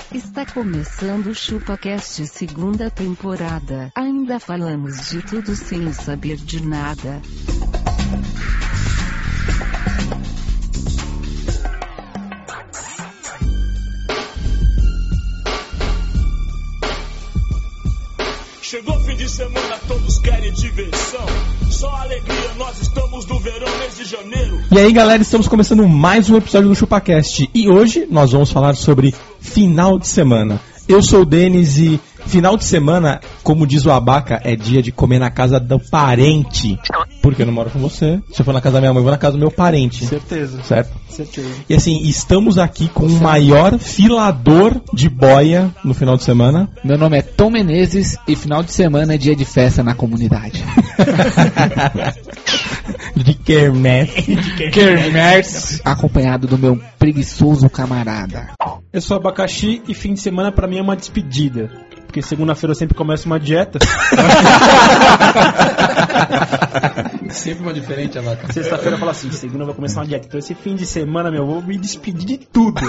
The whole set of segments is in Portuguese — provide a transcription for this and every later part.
Está começando o ChupaCast segunda temporada. Ainda falamos de tudo sem saber de nada. Chegou fim de semana, todos querem diversão. Só alegria, nós estamos no verão, mês de janeiro. E aí galera, estamos começando mais um episódio do ChupaCast. E hoje nós vamos falar sobre final de semana. Eu sou o Denis e final de semana, como diz o Abaca, é dia de comer na casa do parente. Porque eu não moro com você. Se eu for na casa da minha mãe, eu vou na casa do meu parente. Certeza. Certo? Certeza. E assim, estamos aqui com o maior filador de boia no final de semana. Meu nome é Tom Menezes e final de semana é dia de festa na comunidade. De quermesse. Quermesse. Acompanhado do meu preguiçoso camarada. Eu sou abacaxi e fim de semana pra mim é uma despedida. Porque segunda-feira eu sempre começo uma dieta. Sempre uma diferente, Abaca. Sexta-feira eu falo assim, segunda eu vou começar uma dieta. Então esse fim de semana, meu, eu vou me despedir de tudo.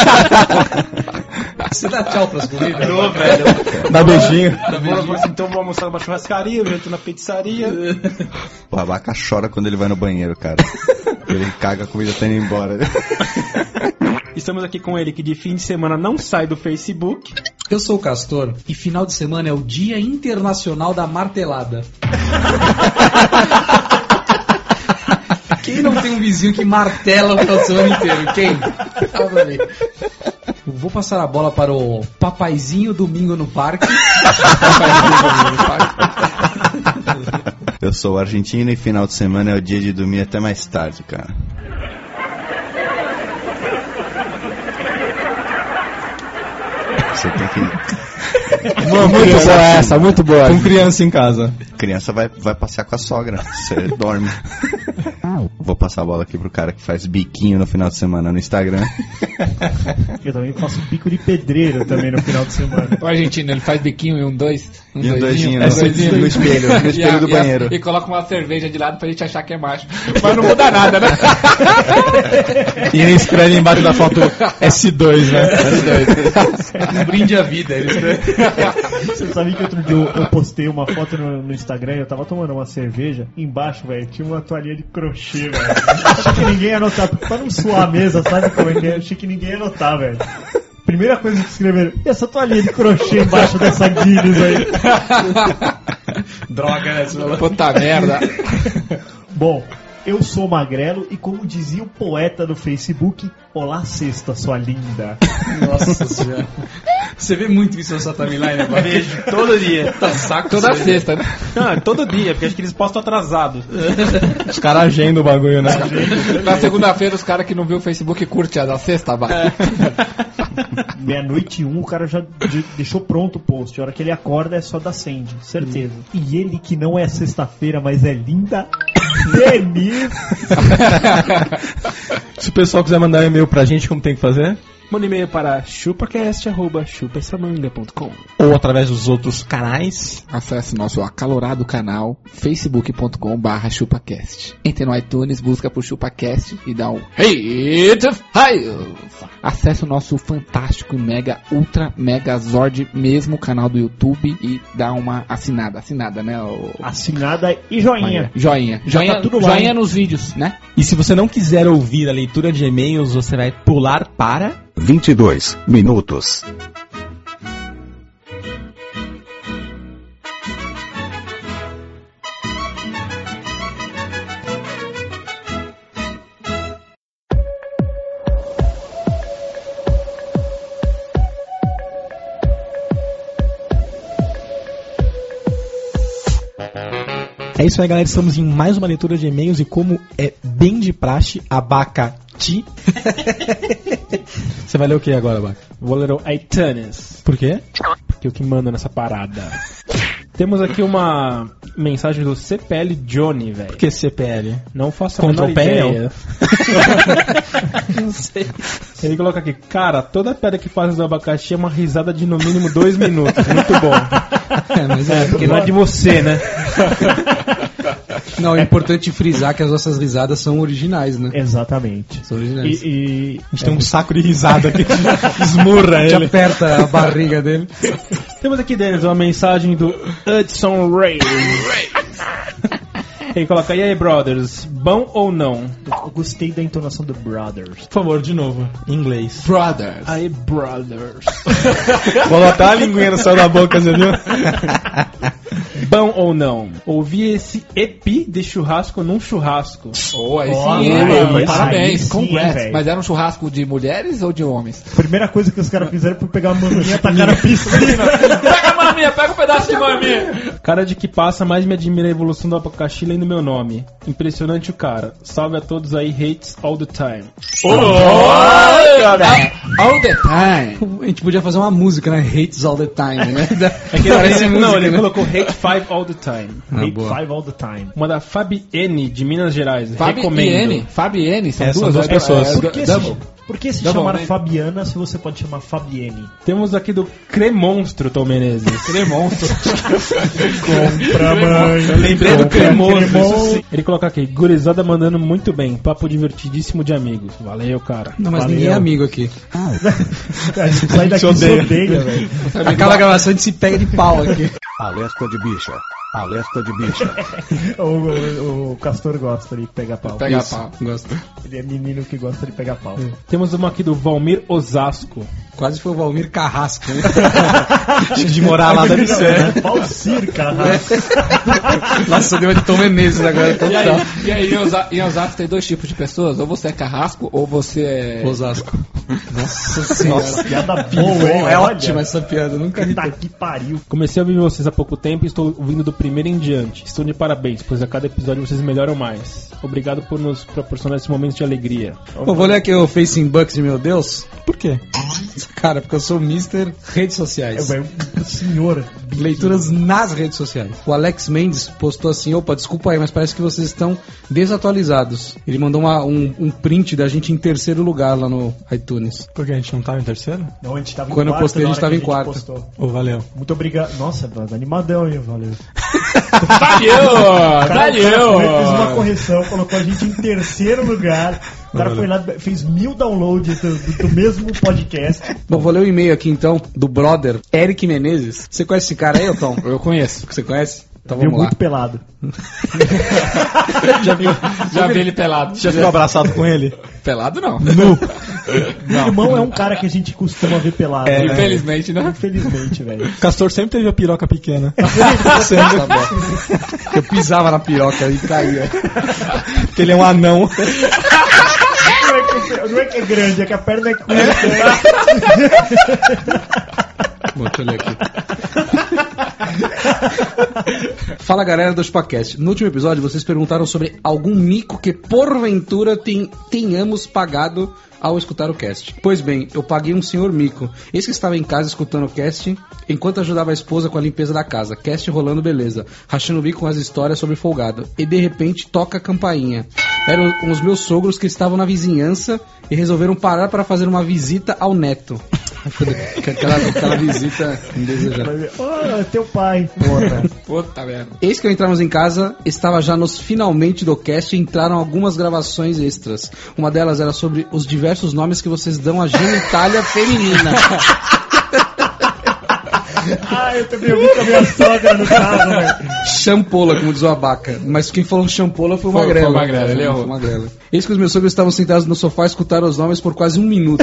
Você dá tchau pras comidas? Não, velho. Dá beijinho. Então vou almoçar numa churrascaria, eu entro na pizzaria. O Abaca chora quando ele vai no banheiro, cara. Ele caga, a comida tá indo embora. Estamos aqui com ele que de fim de semana não sai do Facebook. Eu sou o Castor e final de semana é o Dia Internacional da Martelada. Quem não tem um vizinho que martela o final de semana inteiro? Quem? Eu vou passar a bola para o Papaizinho Domingo no Parque. Eu sou argentino e final de semana é o dia de dormir até mais tarde, cara. Você tem que... Muito boa essa, muito boa. Com criança em casa. Criança vai passear com a sogra. Você dorme. Vou passar a bola aqui pro cara que faz biquinho no final de semana no Instagram. Eu também faço bico de pedreiro também no final de semana. O argentino, ele faz biquinho e um doidinho no espelho do banheiro. E coloca uma cerveja de lado pra gente achar que é macho. Mas não muda nada, né? E ele escreve embaixo da foto S2, né? Um brinde à vida. Você sabe que outro dia eu postei uma foto no Instagram e eu tava tomando uma cerveja. Embaixo, velho, tinha uma toalhinha de crochê, velho. Achei que ninguém ia notar. Pra não suar a mesa, sabe como é que é? Achei que ninguém ia notar, velho. Primeira coisa que escreveram: e essa toalhinha de crochê embaixo dessa Guinness aí? Droga, né? Puta merda. Bom, eu sou magrelo e como dizia o poeta no Facebook, olá sexta, sua linda. Nossa senhora. Você vê muito isso na sua timeline agora? Vejo todo dia. Tá saco. Toda sexta, né? Não, é todo dia, porque acho que eles postam atrasado. Os caras agendam o bagulho, né? Na segunda-feira os caras que não viu o Facebook curtem a da sexta, vai. Meia-noite e o cara já deixou pronto o post. A hora que ele acorda é só da Sandy, certeza. E ele que não é sexta-feira, mas é linda. Denis. Se o pessoal quiser mandar um e-mail pra gente, como tem que fazer? Manda e-mail para chupacast@chupaessamanga.com Ou através dos outros canais. Acesse nosso acalorado canal facebook.com/chupacast. Entre no iTunes, busca por ChupaCast e dá um hit. Acesse o nosso fantástico mega ultra mega zord mesmo canal do YouTube e dá uma assinada, né? Assinada e joinha. Joinha Tá tudo lá, joinha hein? nos vídeos, né? E se você não quiser ouvir a leitura de e-mails, você vai pular para 22 minutos. É isso aí, galera. Estamos em mais uma leitura de e-mails e como é bem de praxe, Abacati. Você vai ler o que agora, Abaca? Vou ler o iTunes. Por quê? Porque é o que manda nessa parada. Temos aqui uma mensagem do CPL Johnny, velho. Por que CPL? Não faço a menor ideia. Não sei. Ele coloca aqui: cara, toda pedra que faz do abacaxi é uma risada de no mínimo 2 minutos. Muito bom. Mas é, Porque não é de você, né? Não, é importante frisar que as nossas risadas são originais, né? Exatamente. São originais. E A gente tem um saco de risada que esmurra A gente ele. aperta a barriga dele. Temos aqui, Denis, uma mensagem do Hudson Ray. Ele coloca, e aí, brothers, bom ou não? eu gostei da entonação do Brothers. Por favor, de novo, em inglês. Brothers. Aí, brothers. Vou botar a linguinha no céu da boca, você viu? Bom ou não? Ouvi esse EP de churrasco num churrasco. Oh, aí Ó, sim, aí, mano. aí Parabéns, sim, congrats. velho. Mas era um churrasco de mulheres ou de homens? Primeira coisa que os caras fizeram foi pegar a maminha e tacar na pista. Pega a maminha, pega um pedaço de maminha. Cara de que passa, mais me admira a evolução do abacaxi lendo meu nome. Impressionante o cara. Salve a todos aí, hates all the time. All the time. A gente podia fazer uma música, né? Hates all the time, né? É que Parece ele, música, não, ele né? colocou hate 5 all the time. Hate boa. 5 all the time. Uma da Fabienne, de Minas Gerais. Recomendo. Fabienne, são São duas, duas né? pessoas. Por que se Double, chamar né? Fabiana se você pode chamar Fabienne? Temos aqui do Cremonstro, Tom Menezes. Cremonstro. Compra, mãe. Eu lembrei do cremoso. Cremon. Ele coloca aqui, gurizada mandando muito bem. Papo divertidíssimo de amigos. Valeu, cara. Não, mas Valeu. ninguém é amigo aqui. A gente sai daqui e se odeia, velho. Acaba a gravação, a gente se pega de pau aqui. Alerta de bicha. Alerta de bicha. O Castor gosta de pegar pau. Pega Isso, pau. gosto. Ele é menino que gosta de pegar pau. Temos uma aqui do Valmir Osasco. Quase foi o Valmir Carrasco, né? De morar lá deve ser, né? Valcir, cara. Nossa, deu uma de Tom Menezes agora. Total. E aí, em Osasco tem dois tipos de pessoas. Ou você é carrasco, ou você é... Osasco. Nossa senhora. Nossa, piada boa, hein? É Olha. ótima essa piada, nunca vi. Tá que pariu. Comecei a ouvir vocês há pouco tempo e estou ouvindo do primeiro em diante. Estou de parabéns, pois a cada episódio vocês melhoram mais. Obrigado por nos proporcionar esse momento de alegria. Pô, vou ler aqui o Facing Bucks de meu Deus. Por quê? Cara, porque eu sou Mr. Redes Sociais. Senhor. Leituras nas redes sociais. O Alex Mendes postou assim: opa, desculpa aí, mas parece que vocês estão desatualizados. Ele mandou um print da gente em terceiro lugar lá no iTunes. Porque a gente não tava em terceiro? Não, a gente tava em Quando eu quarto postei, na a hora gente tava que em quarto. postou. Ô, valeu. Muito obrigado. Nossa, mano, animadão, hein? Valeu. Valeu! O cara fez uma correção, colocou a gente em terceiro lugar. O cara foi lá, fez 1000 downloads do mesmo podcast. Bom, vou ler o e-mail aqui então do brother Eric Menezes. Você conhece esse cara aí, Tom? Eu conheço. Você conhece? Então Viu vamos lá. muito pelado. Já vi ele pelado. Já ficou abraçado com ele? Pelado não. Meu irmão é um cara que a gente costuma ver pelado. É, né? Infelizmente, né? Infelizmente, velho. O Castor sempre teve a piroca pequena. Tá bom. Eu pisava na piroca e caía. Porque ele é um anão. Não é que é grande, é que a perna é curta. Bom, deixa eu ler aqui. Fala galera do Chupacast. No último episódio vocês perguntaram sobre algum mico que porventura tenhamos pagado ao escutar o cast. Pois bem, eu paguei um senhor mico. Esse que estava em casa escutando o cast enquanto ajudava a esposa com a limpeza da casa. Cast rolando beleza, rachando o bico com as histórias sobre folgado. E de repente toca a campainha. Eram os meus sogros que estavam na vizinhança e resolveram parar para fazer uma visita ao neto. Aquela visita indesejada. Oh, é teu pai, porra. Puta merda. Eis que ao entrarmos em casa, estava já nos finalmente do cast e entraram algumas gravações extras. Uma delas era sobre os diversos nomes que vocês dão à genitália feminina. Eu também ouvi com a minha sogra no carro, velho. Champola, como diz o Abaca. Mas quem falou champola foi o Magrela. Foi o Magrela, ele errou. Foi o Magrela. Eis que os meus sogros estavam sentados no sofá e escutaram os nomes por quase 1 minuto.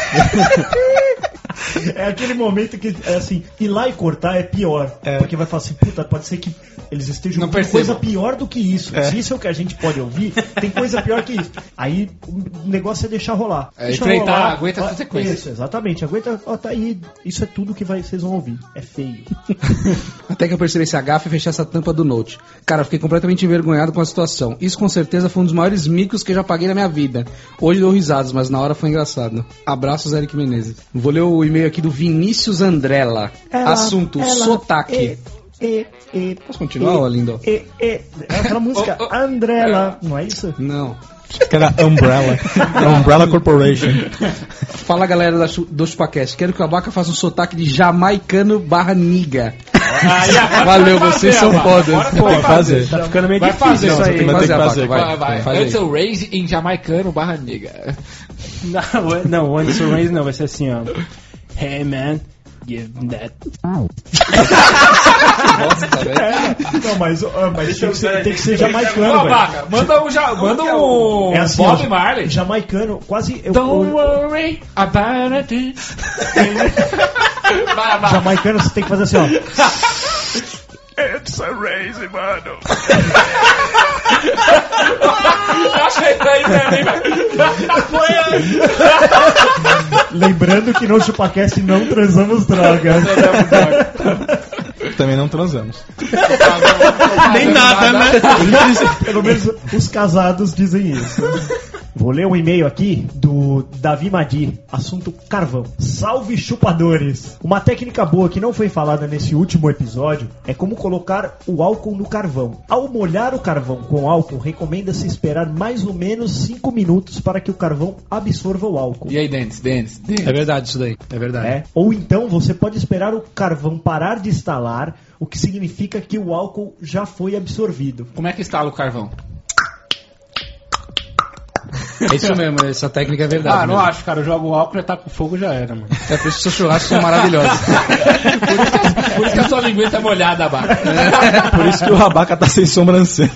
É aquele momento que, assim, ir lá e cortar é pior. Porque vai falar assim, puta, pode ser que eles estejam Não ouvindo percebo. coisa pior do que isso. Se isso é o que a gente pode ouvir, tem coisa pior que isso. Aí o negócio é deixar rolar. É, Deixa enfrentar, rolar. aguenta as consequências. Isso, exatamente. Aguenta, ó, tá aí. Isso é tudo que vocês vão ouvir. É feio. Até que eu percebi esse agafe e fechei essa tampa do Note. Cara, eu fiquei completamente envergonhado com a situação. Isso com certeza foi um dos maiores micos que eu já paguei na minha vida. Hoje dou risadas, mas na hora foi engraçado. Abraços, Eric Menezes. Vou ler o e-mail aqui do Vinícius Andrella. Assunto, sotaque. Posso continuar, lindo? É aquela música Andrella, não é isso? Não. Que era Umbrella. Umbrella Corporation. Fala, galera do ChupaCast. Quero que o Abaca faça um sotaque de jamaicano / niga. Valeu, vocês são fodas. Pô, vai fazer. Tá ficando meio Vai difícil fazer isso aí. Vai ter que fazer. Vai. Faz aí. Ansel Raise em jamaicano / nigga. Não, o Anderson Reis não, vai ser assim, ó. Hey, man. Give that. Nossa, velho. Não, mas tem que ser jamaicano, velho. Vaca, manda um É assim, Bob ó, Marley. Jamaicano, quase. Don't worry about it. Vai. Jamaicano, você tem que fazer assim, ó. It's a raise, mano. Achei que aí também, velho. Lembrando que no ChupaCast não transamos drogas. Também não transamos. Nem nada, né? Pelo menos os casados dizem isso. Vou ler um e-mail aqui do Davi Madi, assunto carvão. Salve chupadores! Uma técnica boa que não foi falada nesse último episódio é como colocar o álcool no carvão. Ao molhar o carvão com álcool, recomenda-se esperar mais ou menos 5 minutos para que o carvão absorva o álcool. E aí, Dennis? É verdade isso daí, é verdade. É. Ou então você pode esperar o carvão parar de estalar, o que significa que o álcool já foi absorvido. Como é que instala o carvão? É isso mesmo, essa técnica é verdade. Ah, não mesmo. acho, cara. Eu jogo o álcool e tá com fogo, já era, mano. É por isso que seus churrascos são maravilhosos. Por isso que a sua linguiça é molhada, Abaca. Por isso que o Abaca tá sem sobrancelha.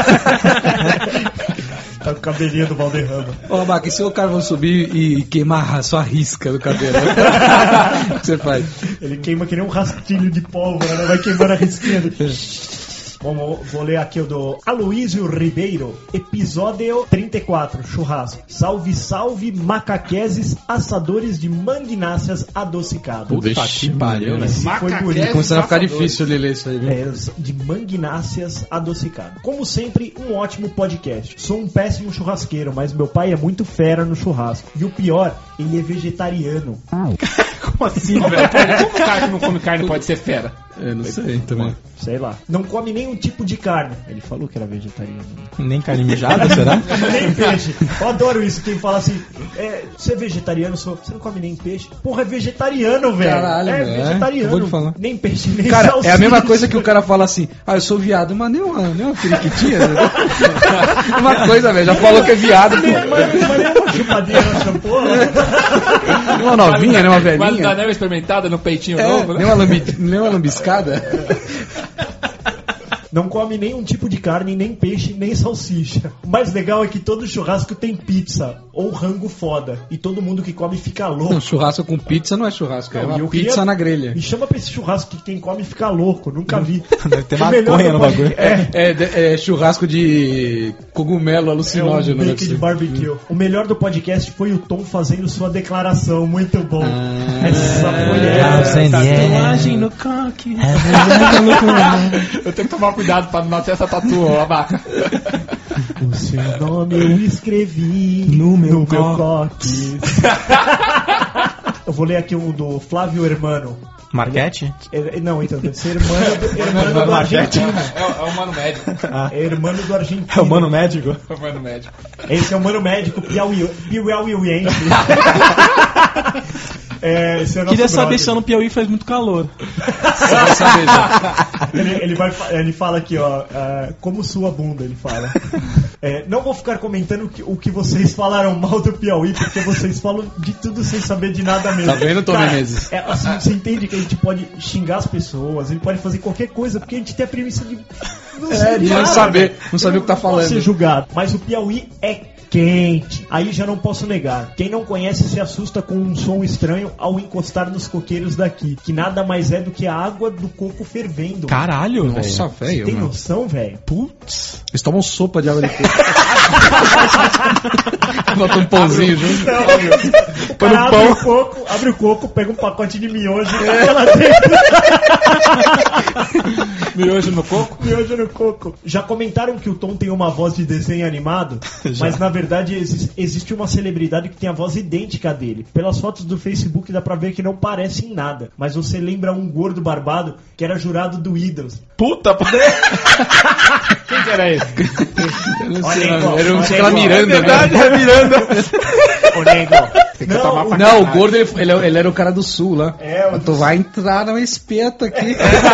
Tá com o cabelinho do Valderrama. Ô, Abaca, e se o carvão subir e queimar a sua risca do cabelo? O que você faz? Ele queima que nem um rastilho de pólvora, né? Vai queimando a risquinha. Vou ler aqui o do Aloísio Ribeiro, episódio 34, churrasco. Salve, salve, macaqueses assadores de manguináceas adocicadas. Puta que pariu, né? Esse foi bonito. Começando a ficar difícil de ler isso aí, viu? É, de manguináceas adocicadas. Como sempre, um ótimo podcast. Sou um péssimo churrasqueiro, mas meu pai é muito fera no churrasco. E o pior, ele é vegetariano. Como assim, velho? Como o cara que não come carne pode ser fera? Eu não sei também. Sei lá. Não come nenhum tipo de carne. Ele falou que era vegetariano. Nem carne mijada, será? Nem peixe. Eu adoro isso. Quem fala assim, você é vegetariano, você não come nem peixe. Porra, é vegetariano, velho. Caralho, é velho. vegetariano. Acabou de falar. Nem peixe, nem Cara, salsicha. é a mesma coisa que o cara fala assim, eu sou viado, mas nem uma periquitinha. Uma coisa, velho, já falou que é viado. Mas nem uma chupadinha nessa porra. Nem uma novinha, nem uma Mas velhinha. não dá nem experimentada no peitinho novo, né? Nem uma lambiscada. Não come nenhum tipo de carne, nem peixe, nem salsicha. O mais legal é que todo churrasco tem pizza ou rango foda. E todo mundo que come fica louco. Não, churrasco com pizza não é churrasco, é Não, uma e eu pizza queria- na grelha. Me chama pra esse churrasco que quem come fica louco. Nunca vi. Deve ter O melhor maconha do no pod- bagulho. É Churrasco de cogumelo alucinógeno. um deve bacon de ser. barbecue. O melhor do podcast foi o Tom fazendo sua declaração. Muito bom. Ah. Essa foi Tatuagem no coque. Eu tenho que tomar cuidado pra não nascer essa tatu, ó, Abaca. O seu nome eu escrevi no meu coque. Eu vou ler aqui um do Flávio Hermano. Marquete? Não, então deve ser hermano do argentino. É o mano médico. É hermano do argentino. É o mano médico? É o mano médico. Esse é o mano médico piauiense. Esse é o nosso Queria saber brother. se no Piauí faz muito calor. Você vai saber já. Ele fala aqui, ó, como sua bunda, ele fala. Não vou ficar comentando o que vocês falaram mal do Piauí, porque vocês falam de tudo sem saber de nada mesmo. Tá vendo, Tom Cara, Menezes? Assim, você entende que a gente pode xingar as pessoas, a gente pode fazer qualquer coisa, porque a gente tem a premissa de De não saber o que tá Pode ser falando. julgado. Mas o Piauí é quente. Aí já não posso negar. Quem não conhece se assusta com um som estranho ao encostar nos coqueiros daqui, que nada mais é do que a água do coco fervendo. Caralho, Nossa, velho. velho. Tem mano. noção, velho? Putz. Eles tomam sopa de água de coco. Bota um pãozinho junto. O cara abre o coco, pega um pacote de miojo e coloca lá dentro. Miojo no coco? Miojo no coco. Já comentaram que o Tom tem uma voz de desenho animado? Mas na verdade existe uma celebridade que tem a voz idêntica a dele. Pelas fotos do Facebook dá pra ver que não parece em nada. Mas você lembra um gordo barbado que era jurado do Idols. Puta, Quem que era esse? Eu não Olha sei, aí, não. ó, Era olha aquela aí, ó. Miranda, né? verdade, é Miranda. Ô, nego. Não, o gordo, ele era o cara do sul lá. Tu vai entrar no espeto aqui.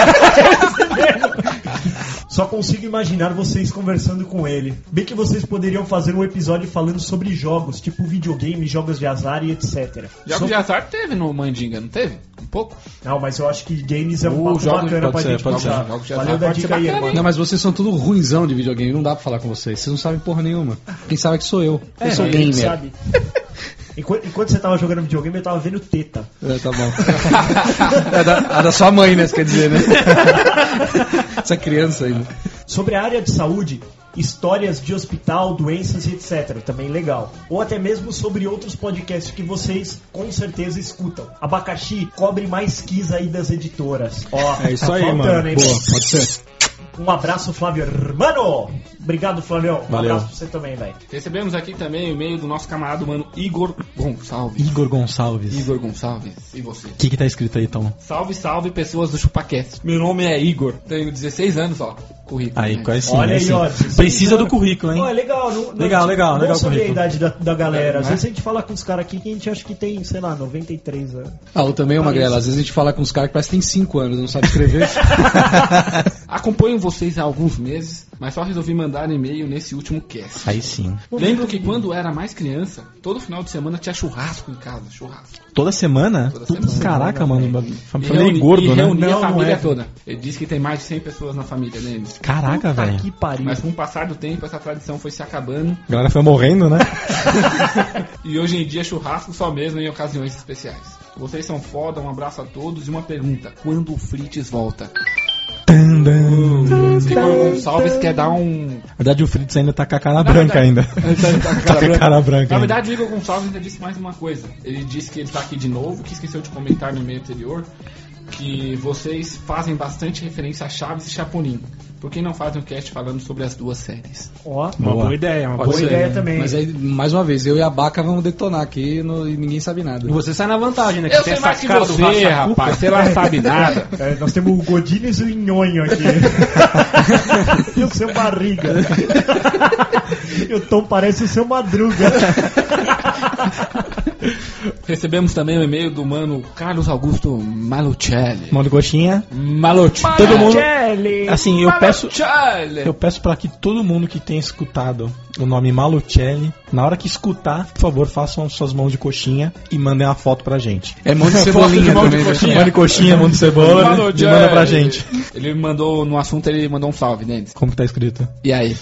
Só consigo imaginar vocês conversando com ele. Bem que vocês poderiam fazer um episódio falando sobre jogos, tipo videogame, jogos de azar e etc. Jogos de azar teve no Mandinga, não teve? Um pouco? Não, mas eu acho que games é um papo jogos bacana pra pode ser, gente pode puxar. ser. Jogos de Valeu azar da pode dica ser aí, bacana, irmão. Não, mas vocês são tudo ruinzão de videogame, não dá pra falar com vocês. Vocês não sabem porra nenhuma. Quem sabe é que sou eu. Eu sou Quem gamer. sabe? Enquanto você tava jogando videogame, eu tava vendo teta. Tá bom. A da sua mãe, né? Você quer dizer, né? Essa criança aí. Né? Sobre a área de saúde, histórias de hospital, doenças e etc. Também legal. Ou até mesmo sobre outros podcasts que vocês com certeza escutam. Abacaxi, cobre mais quis aí das editoras. Ó, É isso tá aí, faltando, mano. hein, Boa, pode ser. Um abraço, Flávio Hermano. Obrigado, Flávio. Um Valeu. abraço pra você também, velho. Recebemos aqui também o e-mail do nosso camarada mano Igor Gonçalves. Igor Gonçalves. Igor Gonçalves, e você? O que tá escrito aí, Tom? Salve, salve, pessoas do ChupaCast. Meu nome é Igor, tenho 16 anos, ó. Currículo. Aí, né? quase sim. Olha aí, ó. Precisa do currículo, hein? Ó, é legal. Legal Não o saber a currículo. idade da galera. Às Né? vezes a gente fala com os caras aqui que a gente acha que tem, sei lá, 93 anos. Ou também, Magrela, às vezes a gente fala com os caras que parece que tem 5 anos, não sabe escrever. Acompanho vocês há alguns meses, mas só resolvi mandar e-mail nesse último cast. Aí sim. Lembro que quando era mais criança, todo final de semana tinha churrasco em casa, churrasco. Toda semana? Toda semana. Caraca, mano. E Família gordo, né? reunia Não, a não família é. toda. Ele disse que tem mais de 100 pessoas na família deles. Caraca, Puta velho. que pariu. Mas com o passar do tempo, essa tradição foi se acabando. A galera foi morrendo, né? E hoje em dia, churrasco só mesmo em ocasiões especiais. Vocês são foda, um abraço a todos e uma pergunta: quando o Fritz volta? Igor Gonçalves quer dar um. Na verdade, o Fritz ainda tá com a cara branca ainda. Tá com a cara branca Na ainda. verdade, o Igor Gonçalves ainda disse mais uma coisa. Ele disse que ele tá aqui de novo, que esqueceu de comentar no e-mail anterior, que vocês fazem bastante referência a Chaves e Chapolin. Por que não fazem um cast falando sobre as duas séries? Ó, Uma boa ideia, uma boa boa ideia ideia. também. Mas aí, mais uma vez, eu e a Baca vamos detonar aqui e ninguém sabe nada. E você sai na vantagem, né? Eu tem sei mais essa que cara do você, Racha rapaz. Você lá sabe nada. É, nós temos o Godines e o Nhonho aqui. E o seu Barriga. E o Tom parece o seu Madruga. Recebemos também o e-mail do mano Carlos Augusto Malucelli. Mano coxinha. Malucelli. Todo mundo. Kelly. Assim, Malucelli. eu peço pra que todo mundo que tenha escutado o nome Malucelli, na hora que escutar, por favor, façam suas mãos de coxinha e mandem uma foto pra gente. É mão de cebolinha mão de também. né? coxinha. Mão de coxinha, mão de cebola e manda pra gente. Ele mandou, no assunto, ele mandou um salve, né? Como que tá escrito? E aí?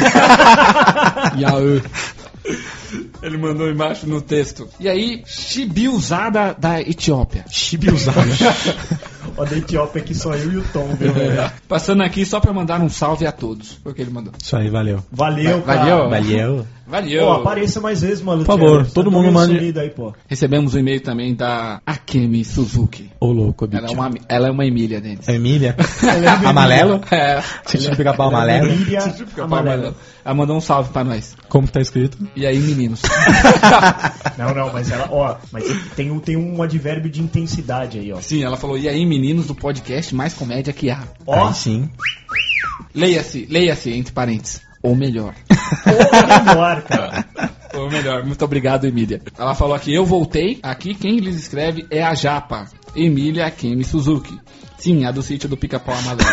E aí? Ele mandou embaixo no texto. E aí, Chibiuzada da Etiópia. Chibiuzada. Ó, da Etiópia aqui só eu e o Tom, viu, velho? Passando aqui só pra mandar um salve a todos. Foi o que ele mandou. Isso aí, valeu. Valeu, cara. Valeu. Valeu. Valeu. Pô, apareça mais vezes, mano. Por favor, todo mundo mande- Aí, pô. Recebemos um e-mail também da Akemi Suzuki. Ô, louco, Ela é uma Emília deles. É Emília? Amarelo? É. Você de pica-pau amarelo? Emília Fica Amarelo. amarelo. Ela mandou um salve pra nós. Como que tá escrito? E aí, meninos? Não, mas ela, ó, mas tem um advérbio de intensidade aí, ó. Sim, ela falou, e aí, meninos do podcast mais comédia que há. Ó, Aí sim. Leia-se, entre parênteses. Ou melhor. ou melhor, cara. Ou melhor, muito obrigado, Emília. Ela falou aqui, eu voltei. Aqui quem lhes escreve é a Japa. Emília Akemi Suzuki. Sim, a do sítio do Pica-Pau Amarelo.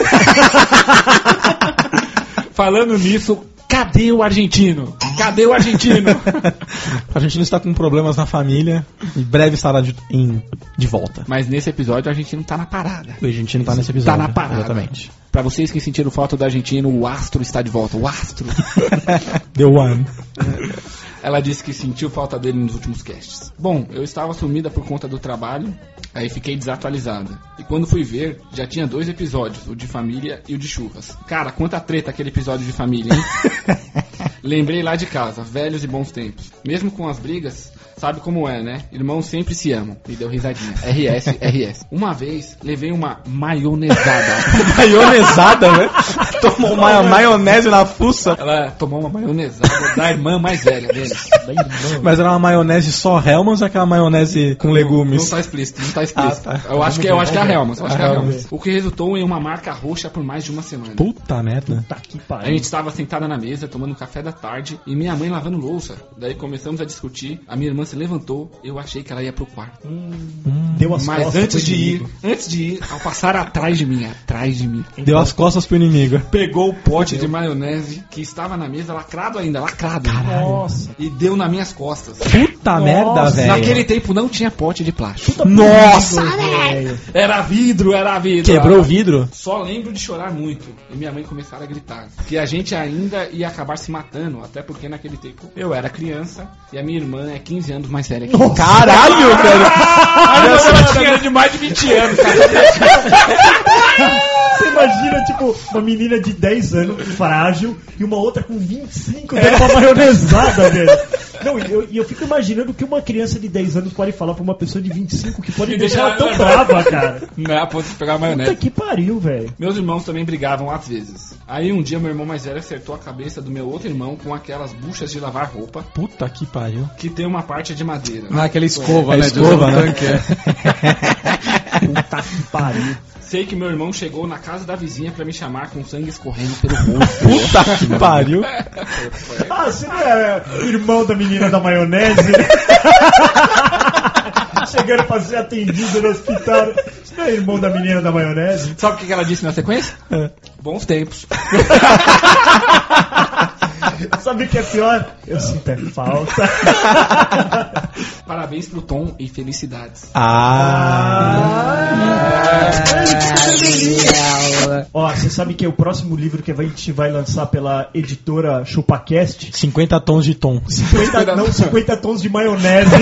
Falando nisso, cadê o argentino? Cadê o argentino? A gente não está com problemas na família. Em breve estará de volta. Mas nesse episódio a gente não tá na parada. A gente não tá nesse episódio. Tá na parada. Exatamente. Pra vocês que sentiram falta do argentino, o Astro está de volta. O Astro. The One. Ela disse que sentiu falta dele nos últimos casts. Bom, eu estava sumida por conta do trabalho, aí fiquei desatualizada. E quando fui ver, já tinha 2 episódios, o de família e o de churras. Cara, quanta treta aquele episódio de família, hein? Lembrei lá de casa, velhos e bons tempos. Mesmo com as brigas, sabe como é, né? Irmãos sempre se amam. E deu risadinha. RS, RS. Uma vez, levei uma maionesada. Maionesada, né? Tomou uma maionese na fuça. Ela tomou uma maionesada da irmã mais velha deles. Mas era uma maionese só Hellmann's ou aquela maionese com legumes? Não tá explícito, não tá explícito. Ah, tá. Eu acho que é a Hellmann's. Eu acho que é a Hellmann's. Hellmann's. O que resultou em uma marca roxa por mais de uma semana. Puta merda. Tá que A pariu. gente estava sentada na mesa, tomando café da tarde, e minha mãe lavando louça. Daí começamos a discutir, a minha irmã se levantou, eu achei que ela ia pro quarto. Deu as Mas costas antes pro de inimigo. ir, ao passar atrás de mim, Deu as costas pro inimigo. pegou o pote de maionese que estava na mesa, lacrado ainda, lacrado. Nossa. E deu nas minhas costas. Puta merda, velho. Naquele tempo não tinha pote de plástico. Nossa! Velho. Era vidro, era vidro. Quebrou o vidro? Só lembro de chorar muito. E minha mãe começaram a gritar. Que a gente ainda ia acabar se matando. Até porque naquele tempo eu era criança e a minha irmã é 15 anos mais velha que eu. Caralho, velho! Ela tinha de mais de 20 anos, cara. Você imagina, tipo, uma menina de 10 anos, frágil, e uma outra com 25 dando uma maionesada, velho. Não, e eu fico imaginando o que uma criança de 10 anos pode falar pra uma pessoa de 25 que pode deixar ela tão brava, cara. Não é a ponto de pegar a maionese. Puta que pariu, velho. Meus irmãos também brigavam às vezes. Aí um dia meu irmão mais velho acertou a cabeça do meu outro irmão com aquelas buchas de lavar roupa Puta que pariu. que tem uma parte de madeira. Ah, aquela escova, É né? escova, né? Puta que pariu. Sei que meu irmão chegou na casa da vizinha pra me chamar com sangue escorrendo pelo rosto. Puta que pariu. Ah, você não é irmão da menina da maionese? Chegando pra ser atendido no hospital. Você não é irmão da menina da maionese? Sabe o que ela disse na sequência? Bons tempos. Sabe o que é pior? Eu sinto é falta. Parabéns pro Tom e felicidades. Ó, você sabe que é o próximo livro que a gente vai lançar pela editora ChupaCast? 50 tons de tom. 50 tons de maionese.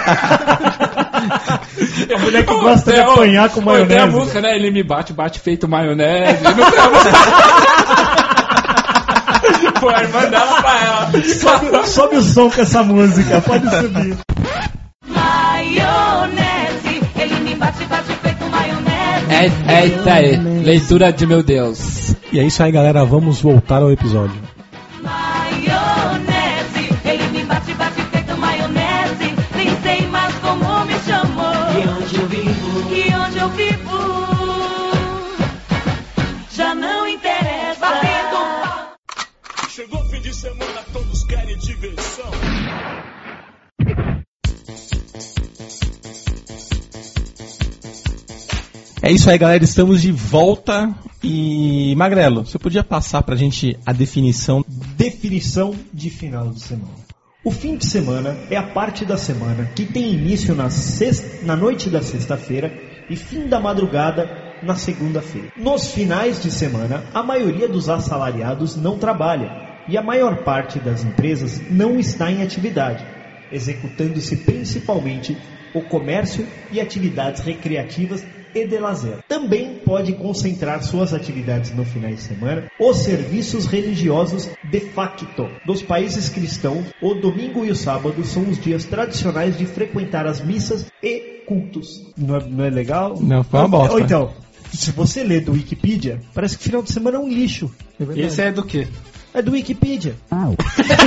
A mulher que gosta de apanhar com maionese. Tem a música, né? Ele me bate, bate feito maionese. Não tem a música. Foi a irmã dela pra ela. Sobe o som com essa música, pode subir. Maionese, ele me bate, bate feito maionese. Eita aí, leitura de meu Deus. E é isso aí, galera. Vamos voltar ao episódio. Maionese, ele me bate, bate feito maionese. Nem sei mais como me chamou. E onde eu vivo? E onde eu vivo? Já não interessa. Chegou fim de semana, todos querem diversão. É isso aí, galera. Estamos de volta. E, Magrelo, você podia passar pra gente a definição? Definição de final de semana. O fim de semana é a parte da semana que tem início na noite da sexta-feira e fim da madrugada na segunda-feira. Nos finais de semana, a maioria dos assalariados não trabalha e a maior parte das empresas não está em atividade, executando-se principalmente o comércio e atividades recreativas e de lazer. Também pode concentrar suas atividades no final de semana os serviços religiosos de facto. Nos países cristãos, o domingo e o sábado são os dias tradicionais de frequentar as missas e cultos. Não é legal? Não, foi uma bosta. Ou então, se você ler do Wikipedia, parece que final de semana é um lixo. Esse é do quê? É do Wikipedia. Final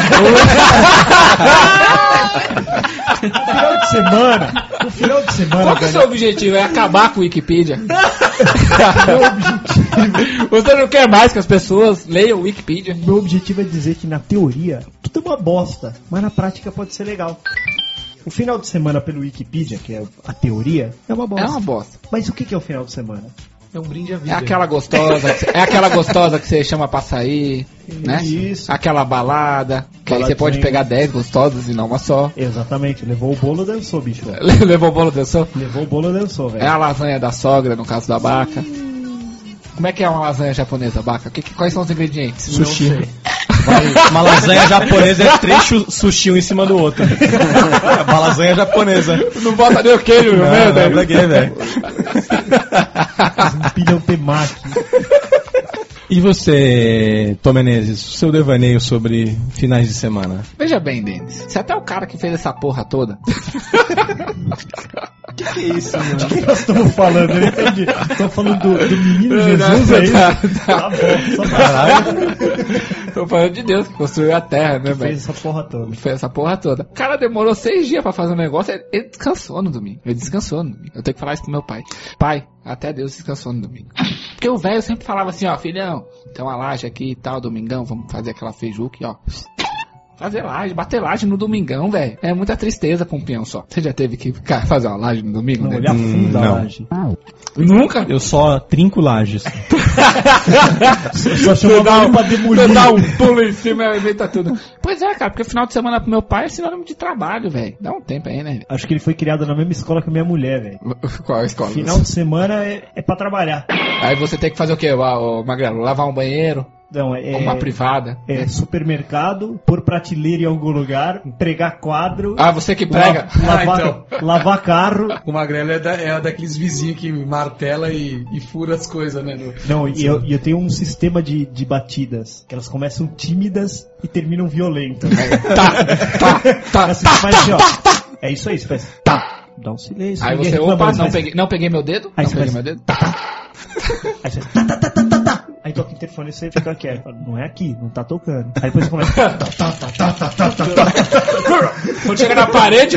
de semana. No final de semana. Qual que é o seu objetivo? É acabar com o Wikipedia? Meu objetivo. Você não quer mais que as pessoas leiam o Wikipedia? Meu objetivo é dizer que na teoria tudo é uma bosta, mas na prática pode ser legal. O final de semana pelo Wikipedia, que é a teoria, é uma bosta. É uma bosta. Mas o que é o final de semana? É um brinde à É vida. aquela gostosa que você chama pra sair, né? Isso. Aquela balada, que aí você Baladinha. pode pegar 10 gostosas e não uma só. Exatamente, levou o bolo, dançou, bicho. Levou o bolo, dançou? Levou o bolo, dançou, É velho. a lasanha da sogra, no caso da Baca. Como é que é uma lasanha japonesa, Baca? Quais são os ingredientes? Sushi. Uma lasanha japonesa é 3 sushi um em cima do outro. É uma lasanha japonesa. Não bota nem o queijo no meio, Não, velho. velho. Pilhão temaki. E você, Tom Menezes, seu devaneio sobre finais de semana? Veja bem, Denis, se até o cara que fez essa porra toda... Que é isso, mano? O que nós estamos falando? Eu não entendi. Estamos falando do menino Jesus, é isso? Tá bom, só caralho. Tô falando de Deus que construiu a terra, né, velho? Fez essa porra toda. Fez essa porra toda. O cara demorou 6 dias pra fazer um negócio, ele descansou no domingo. Ele descansou no domingo. Eu tenho que falar isso pro meu pai. Pai, até Deus descansou no domingo. Porque o velho sempre falava assim, ó, filhão, tem uma laje aqui e tal, domingão, vamos fazer aquela feijuca, ó. Fazer laje, bater laje no domingão, velho. É muita tristeza pra um peão só. Você já teve que fazer uma laje no domingo? Não, né? ele afunda a laje. Nunca? Eu só trinco lajes. Só chama pra demolir. Você dá um pulo em cima e inventa tudo. Pois é, cara, porque final de semana pro meu pai é sinônimo de trabalho, velho. Dá um tempo aí, né? Acho que ele foi criado na mesma escola que a minha mulher, velho. Qual escola? Final de semana é pra trabalhar. Aí você tem que fazer o quê, Magrelo? Lavar um banheiro? Não, Uma privada? Supermercado, pôr prateleira em algum lugar, pregar quadro. Ah, você que prega? Lavar carro. O Magrelo é daqueles vizinhos que martela e fura as coisas, né? Não, e eu tenho um sistema de batidas, que elas começam tímidas e terminam violentas. Tá. Assim, você faz assim, ó. É isso aí, você faz. Tá. Dá um silêncio. Aí você, opa, não peguei meu dedo? Aí não peguei meu dedo? Aí você, tá. Aí toca o interfone e você fica quieto. Não é aqui, não tá tocando. Aí depois você começa. Quando chega na parede.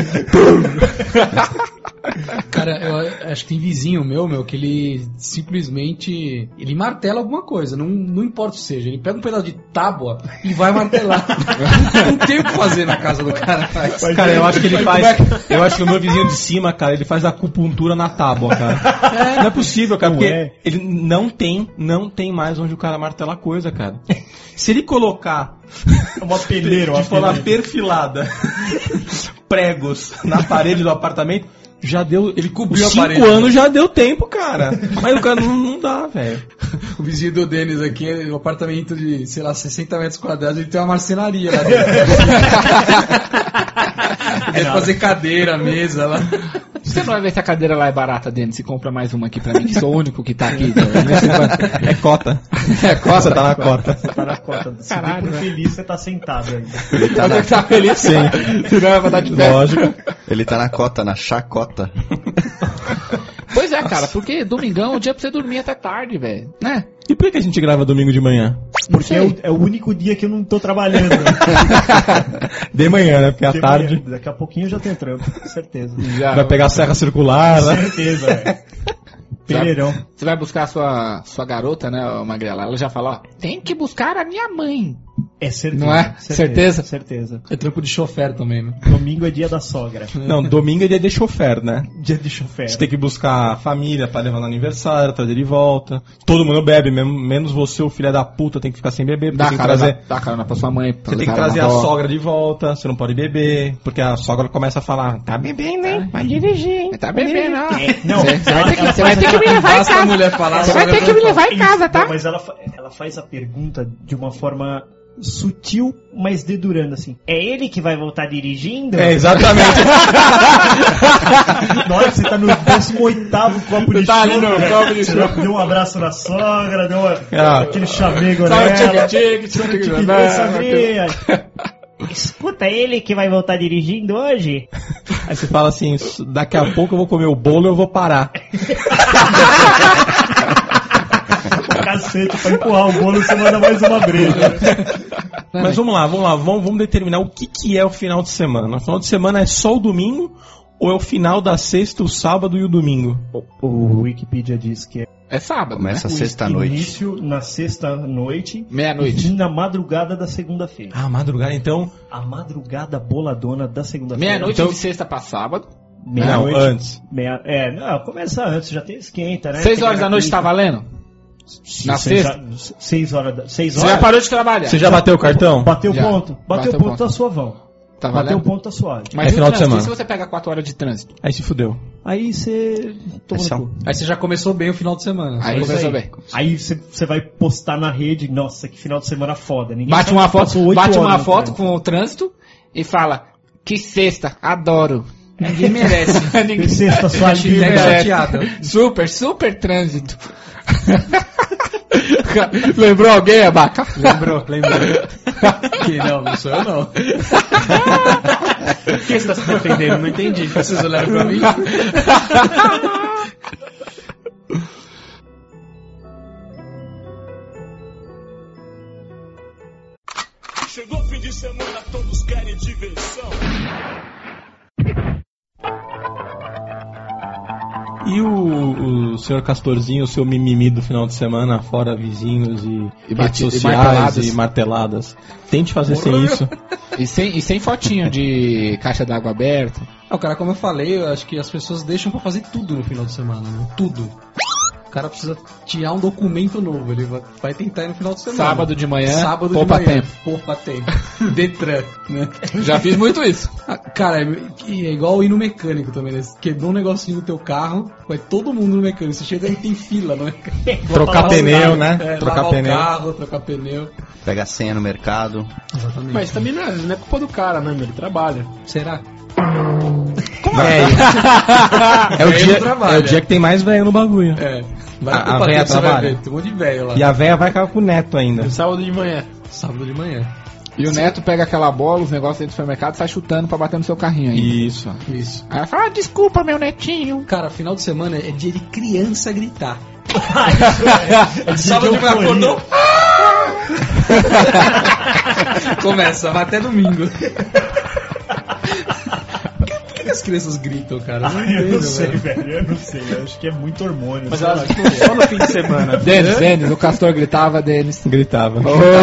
Cara, eu acho que tem vizinho meu que ele simplesmente ele martela alguma coisa, não importa o que seja, ele pega um pedaço de tábua e vai martelar. Não tem o que fazer na casa do cara. Cara, eu acho que ele faz. Eu acho que o meu vizinho de cima, cara, ele faz acupuntura na tábua, cara. Não é possível, cara, porque ele não tem mais onde o cara martela a coisa, cara. Se ele colocar uma peleira, de forma perfilada pregos na parede do apartamento, já deu. Ele cobriu 5 anos, já deu tempo, cara. Mas o cara não dá, velho. O vizinho do Denis aqui, um apartamento de, sei lá, 60 metros quadrados, ele tem uma marcenaria lá dentro. Deve fazer cadeira, mesa lá. Você não vai ver se a cadeira lá é barata, Denis. Se compra mais uma aqui pra mim, que sou o único que tá aqui. É cota. É cota. Você tá na cota. Você tá na cota. Se Caralho, for feliz, você tá sentado aí. Ele tá Você tá feliz? Sim. Se não, vai dar de pé. Lógico. Ele tá na cota, na chacota. Pois é, cara, porque domingão é o dia pra você dormir até tarde, velho. Né? E por que a gente grava domingo de manhã? Porque é o único dia que eu não tô trabalhando. De manhã, né? Porque à tarde. Manhã. Daqui a pouquinho eu já tenho trampo, com certeza. Vai pegar a serra circular, Com né? certeza, velho. Pereirão. Você vai buscar a sua garota, né, Magrela? Ela já fala, ó, tem que buscar a minha mãe. É certeza. Não é? Certeza? Certeza. É trampo de chofer também, né? Domingo é dia da sogra. Não, domingo é dia de chofer, né? Dia de chofer. Você tem que buscar a família pra levar no aniversário, trazer de volta. Todo mundo bebe, menos você, o filho da puta, tem que ficar sem beber. Dá Tem que trazer... carona pra sua mãe. Você tem que trazer a sogra de volta, você não pode beber, porque a sogra começa a falar, tá bebendo, hein? Vai dirigir, hein? Tá bebendo, não. Não, Você vai ter que me levar em casa. Mulher falar, Você vai ter que me levar em casa, tá? Não, mas ela faz a pergunta de uma forma sutil, mas dedurando assim. É ele que vai voltar dirigindo? É, exatamente. Na hora que você tá no 18º copo de tá ali no chopp, copo de você chopp. deu um abraço na sogra, deu aquele chamego Sabe nela. sogrinha. Escuta, ele que vai voltar dirigindo hoje? Aí você fala assim, daqui a pouco eu vou comer o bolo e eu vou parar. Cacete, pra empurrar o bolo você manda mais uma breja. Mas vamos lá, vamos determinar o que é o final de semana. O final de semana é só o domingo ou é o final da sexta, o sábado e o domingo? O Wikipedia diz que É sábado, Começa né? sexta-noite. Início na sexta-noite. Meia-noite. E na madrugada da segunda-feira. Ah, madrugada então. A madrugada boladona da segunda-feira. Meia-noite Então- de sexta pra sábado. Meia-noite. Não, antes. Não, começa antes, já tem esquenta, né? 6 horas da noite tá valendo? Na sexta? 6 horas. Você já parou de trabalhar? Você já bateu o cartão? Bateu Já. ponto. Bateu ponto, tá suavão. Tá Bateu valendo? ponto, tá suave. Mas É e o final de trânsito? semana. E se você pega 4 horas de trânsito? Aí se fudeu. Aí você toma no cu. Aí você já começou bem o final de semana. Aí Isso começou aí. bem. Aí você vai postar na rede, nossa, que final de semana foda. Ninguém Bate sabe uma que foto, passou 8 bate uma horas no foto trânsito. com o trânsito e fala, que sexta, adoro. Ninguém merece. Que sexta sua Ninguém linda. merece. chateada. Super trânsito. Lembrou alguém, Abaca? Lembrou. Que não sou eu não. Por que você tá se defendendo? Não entendi. Vocês olharam pra mim? Chegou o fim de semana, todos querem diversão. E o senhor Castorzinho, o seu mimimi do final de semana, fora vizinhos e redes sociais e marteladas. Tente fazer sem isso. E sem fotinho de caixa d'água aberta. Não, cara, como eu falei, eu acho que as pessoas deixam pra fazer tudo no final de semana, né? Tudo. O cara precisa tirar um documento novo, ele vai tentar ir no final de semana. Sábado de manhã, poupa tempo. Poupa tempo. Detran, né? Já fiz muito isso. Cara, é igual ir no mecânico também, né? Quebrou um negocinho no teu carro, vai todo mundo no mecânico. Você chega e tem fila, não é? Trocar pneu, né? Trocar pneu. Carro, trocar pneu. Pega a senha no mercado. Exatamente. Mas também não é culpa do cara, né, meu? Ele trabalha. Será? É o dia que tem mais velho no bagulho. É. A véia trabalha. Tem um monte de velho lá. E a véia vai ficar com o neto ainda. Sábado de manhã. E o neto pega aquela bola, os negócios dentro do supermercado e sai chutando pra bater no seu carrinho aí. Isso. Aí ela fala, desculpa, meu netinho. Cara, final de semana é dia de criança gritar. Sábado de manhã acordou. Começa, vai até domingo. Por que as crianças gritam, cara? Eu não sei, velho. Eu acho que é muito hormônio. Mas elas ficam só no fim de semana. Denis, o Castor gritava, Denis. Gritava.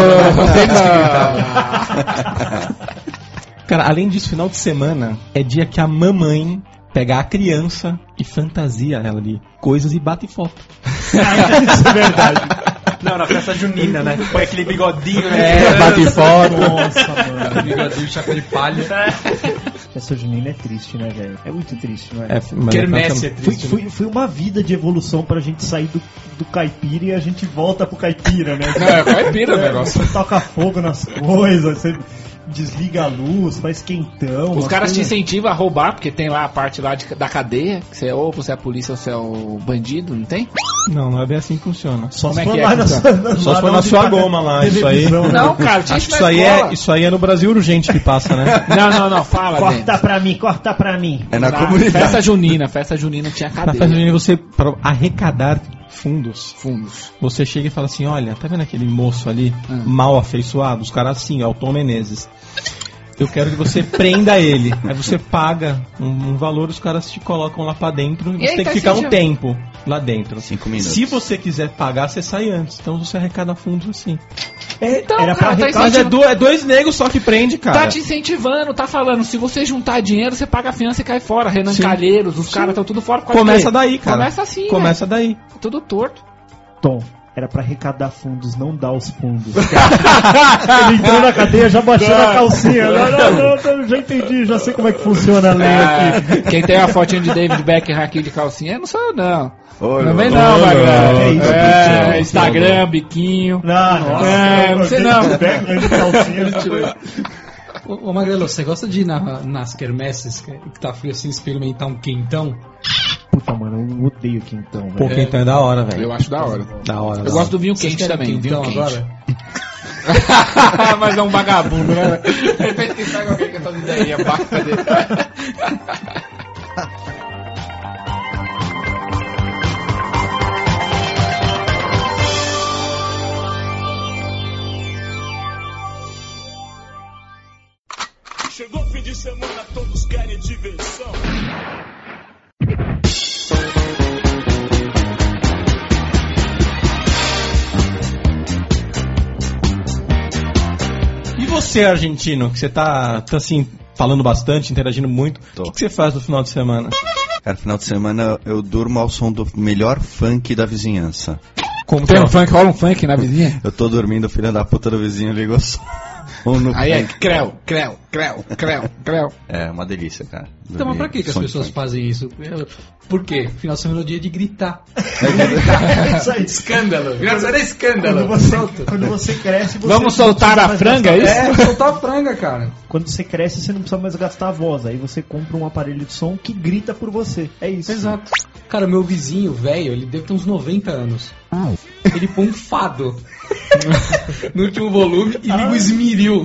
Cara, além disso, final de semana é dia que a mamãe pega a criança e fantasia ela de coisas e bate foto. Isso é verdade. Não, na festa junina, né? Põe aquele bigodinho, né? Bate foto. Nossa, mano. Bigodinho, chapéu de palha. Festa junina é triste, né, velho? É muito triste, não é? Quermesse é triste. Foi uma vida de evolução pra gente sair do caipira e a gente volta pro caipira, né? Não, é caipira o negócio. Você toca fogo nas coisas, você desliga a luz, faz quentão. Os caras te incentivam a roubar, porque tem lá a parte lá da cadeia, que você, ou você é a polícia ou você é o bandido, não tem? Não é bem assim que funciona. Só Como se é for que lá é na que Só se for na sua goma lá, isso aí. Não, cara, tinha Acho que isso aí é no Brasil urgente que passa, né? Não, fala, Corta pra mim. É na comunidade. Festa junina tinha Na cadeia. festa junina você, para arrecadar fundos, você chega e fala assim, olha, tá vendo aquele moço ali, mal afeiçoado? Os caras assim, é o Tom Menezes. Eu quero que você prenda ele. Aí você paga um valor, os caras te colocam lá pra dentro e você tem que ficar um tempo lá dentro. 5 minutos. Se você quiser pagar, você sai antes. Então você arrecada fundos assim. Então, Era pra cara, Mas é dois negros só que prende, cara. Tá te incentivando, tá falando, se você juntar dinheiro, você paga a fiança e cai fora. Renan Sim. Calheiros, os caras estão tudo fora. Começa daí, cara. Começa assim, Começa daí. Tudo torto. Tom, era pra arrecadar fundos, não dar os fundos. Ele entrou na cadeia já baixando a calcinha. Não, já entendi, já sei como é que funciona a lei aqui. Quem tem a fotinha de David Beckham aqui de calcinha, não sou eu, não. Ô, Não vem louco. não, Que Magrão. isso, É, Instagram, biquinho. Não sei não. Ô Magrelo, você gosta de ir nas quermesses que tá frio assim, experimentar um quentão? Puta, mano, eu odeio quentão, velho. Pô, quentão é da hora, velho. Eu acho da hora. Da hora. Eu gosto do vinho Vocês quente querem também. Vinho quentão quente. agora? Mas é um vagabundo, né? De repente que sai alguém com essa ideia, basta dele. Chegou o fim de semana, todos querem diversão. E você, argentino, que você tá assim, falando bastante, interagindo muito, o que você faz no final de semana? Cara, final de semana eu durmo ao som do melhor funk da vizinhança. Como Tem que é? um funk, rola um funk na vizinha? Eu tô dormindo, o filho da puta do vizinho liga o som. Ou no Aí é funk. creu. É uma delícia, cara. Então, mas pra que as Som de pessoas funk. fazem isso? Por quê? Final de semana é o dia de gritar. Isso aí. Escândalo. Era escândalo. Quando você cresce, você Vamos não soltar precisa a mais franga, gastar- é isso? Soltar a franga, cara. Quando você cresce, você não precisa mais gastar a voz. Aí você compra um aparelho de som que grita por você. É isso. Exato. Cara, meu vizinho, velho, ele deve ter uns 90 anos. Ele põe um fado no último volume e liga o esmeril.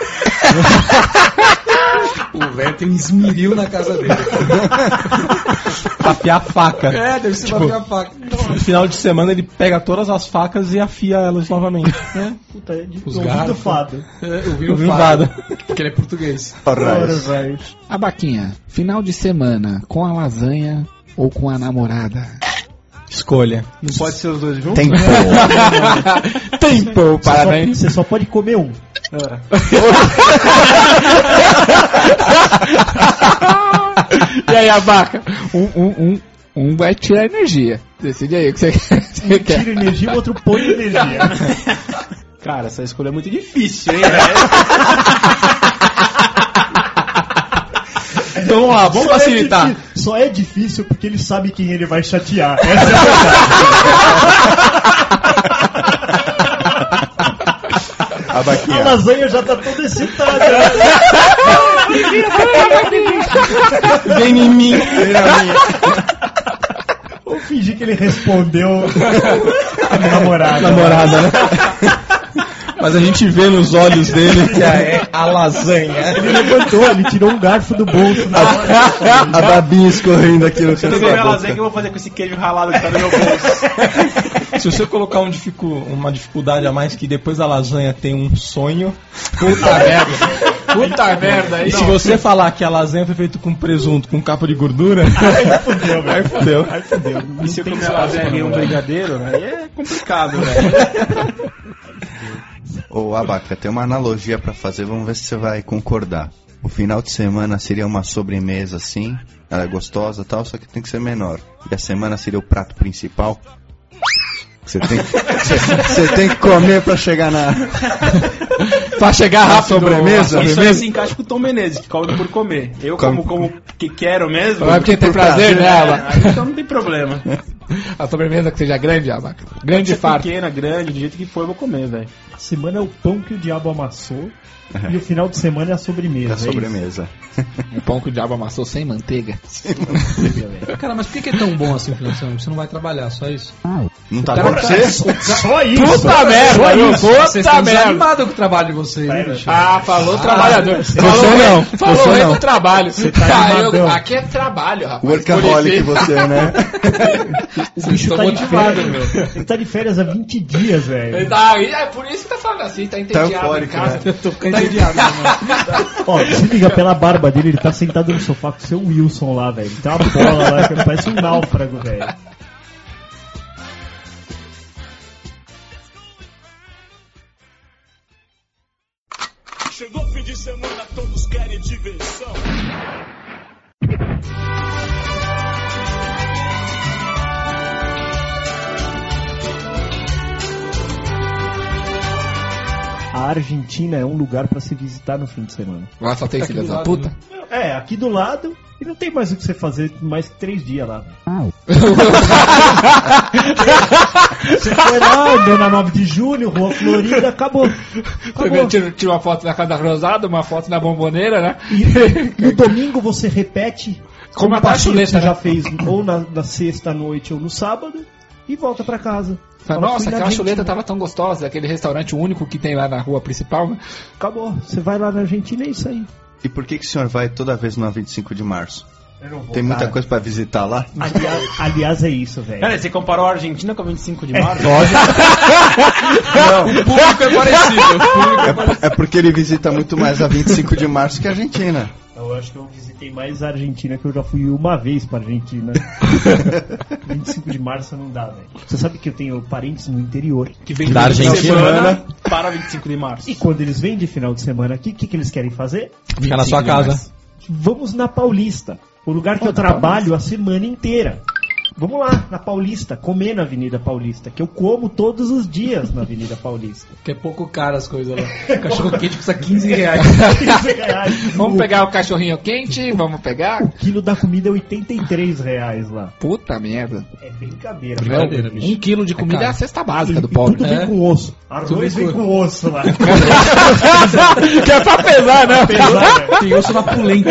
O velho tem um esmeril na casa dele. Pra afiar a faca. É, deve ser pra Tipo, pegar a faca. No final de semana ele pega todas as facas e afia elas novamente. Puta, é de Os ouvido garfos. fado. Eu vi um Ouvi um fado, fado. porque ele é português. Ora, velho. Abaquinha, final de semana, com a lasanha ou com a namorada? Escolha. Não pode ser os dois juntos? Tempo. Tempo, parabéns. Você só pode comer um. E aí, Abaca? Um vai tirar energia. Decide aí o que você Um quer. tira energia, o outro põe energia. Cara, essa escolha é muito difícil, hein, velho? Então vamos lá, vamos facilitar. Só é difícil porque ele sabe quem ele vai chatear. Essa é a verdade. A Abaquinha. lasanha já tá toda excitada. Vem em mim. Vou fingir que ele respondeu a namorada. Namorada, né? Mas a gente vê nos olhos dele que é a lasanha. Ele levantou, ele tirou um garfo do bolso. Na hora. A babinha escorrendo aqui no Eu canto tô vendo da a lasanha que boca. eu vou fazer com esse queijo ralado que tá no meu bolso. Se você colocar uma dificuldade a mais, que depois da lasanha tem um sonho. Puta merda. Puta merda. E se você falar que a lasanha foi feita com presunto, com capa de gordura, Aí fudeu, velho. aí fodeu. Aí fudeu. E se eu comer a lasanha e um brigadeiro, aí é complicado, velho. Ô, Abaca, tem uma analogia pra fazer, vamos ver se você vai concordar. O final de semana seria uma sobremesa assim, ela é gostosa e tal, só que tem que ser menor. E a semana seria o prato principal. Você tem que comer pra chegar na... Pra chegar rápido. sobremesa? Isso aí se encaixa com o Tom Menezes, que come por comer. Eu como que quero mesmo. Vai porque tem prazer nela. Aí então não tem problema. A sobremesa que seja grande, Abaca. Grande Se é farto. pequena, grande, do jeito que for, eu vou comer, velho. A semana é o pão que o diabo amassou e o final de semana é a sobremesa. A sobremesa. Um pão que o diabo amassou sem manteiga. Cara, mas por que é tão bom assim o final de semana? Você não vai trabalhar, só isso? Não tá Cara, bom pra você? Só isso. Puta merda, viu? Vocês Puta estão merda. desanimados com o trabalho de vocês, né, bicho? Ah, falou trabalhador. Você não. Falou Você rei não. do trabalho. tá animadão. Aqui é trabalho, rapaz. Workaholic você, né? O bicho Tô tá de motivado, férias. meu. Ele tá de férias há 20 dias, velho. É por isso que tá falando assim, tá entediado em eufórico, casa. né? Eu tô entediado, mano. Ó, se liga pela barba dele, ele tá sentado no sofá com o seu Wilson lá, velho. Tem uma bola lá que parece um náufrago, velho. Chegou fim de semana, todos querem diversão. A Argentina é um lugar pra se visitar no fim de semana. Lá só tem filha da puta. É, aqui do lado, e não tem mais o que você fazer mais que 3 dias lá. Você foi lá, andou na 9 de julho, Rua Florida, acabou. Acabou. Tira uma foto na Casa Rosada, uma foto na Bomboneira, né? E no domingo você repete Como a um passeio que Chuleta, você né? já fez ou na sexta noite ou no sábado e volta pra casa. Fala, Nossa, fui na aquela Argentina. chuleta tava tão gostosa, aquele restaurante único que tem lá na rua principal, né? Acabou. Você vai lá na Argentina, é isso aí. E por que o senhor vai toda vez no 25 de março? Eu não vou, Tem muita cara. coisa pra visitar lá? Aliás, é isso, velho. Cara, você comparou a Argentina com a 25 de março? O público é parecido. É porque ele visita muito mais a 25 de março que a Argentina. Eu acho que eu visitei mais a Argentina, que eu já fui uma vez pra Argentina. 25 de março não dá, velho. Você sabe que eu tenho parentes no interior. Que vem Da de Argentina. semana para 25 de março. E quando eles vêm de final de semana aqui, o que eles querem fazer? Fica na sua casa. Vamos na Paulista, o lugar que eu trabalho a semana inteira. Vamos lá, na Paulista, comer na Avenida Paulista, que eu como todos os dias na Avenida Paulista. Que é pouco caro as coisas lá. Cachorro quente custa 15 reais. 15 reais. Vamos pegar o cachorrinho quente, vamos pegar. O quilo da comida é 83 reais lá. Puta merda. É brincadeira. Brincadeira, bicho. 1 quilo de comida é a cesta básica do E pobre. tudo vem com osso. Arroz vem com osso lá. Que é pra pesar, né? Tem osso na pulenta.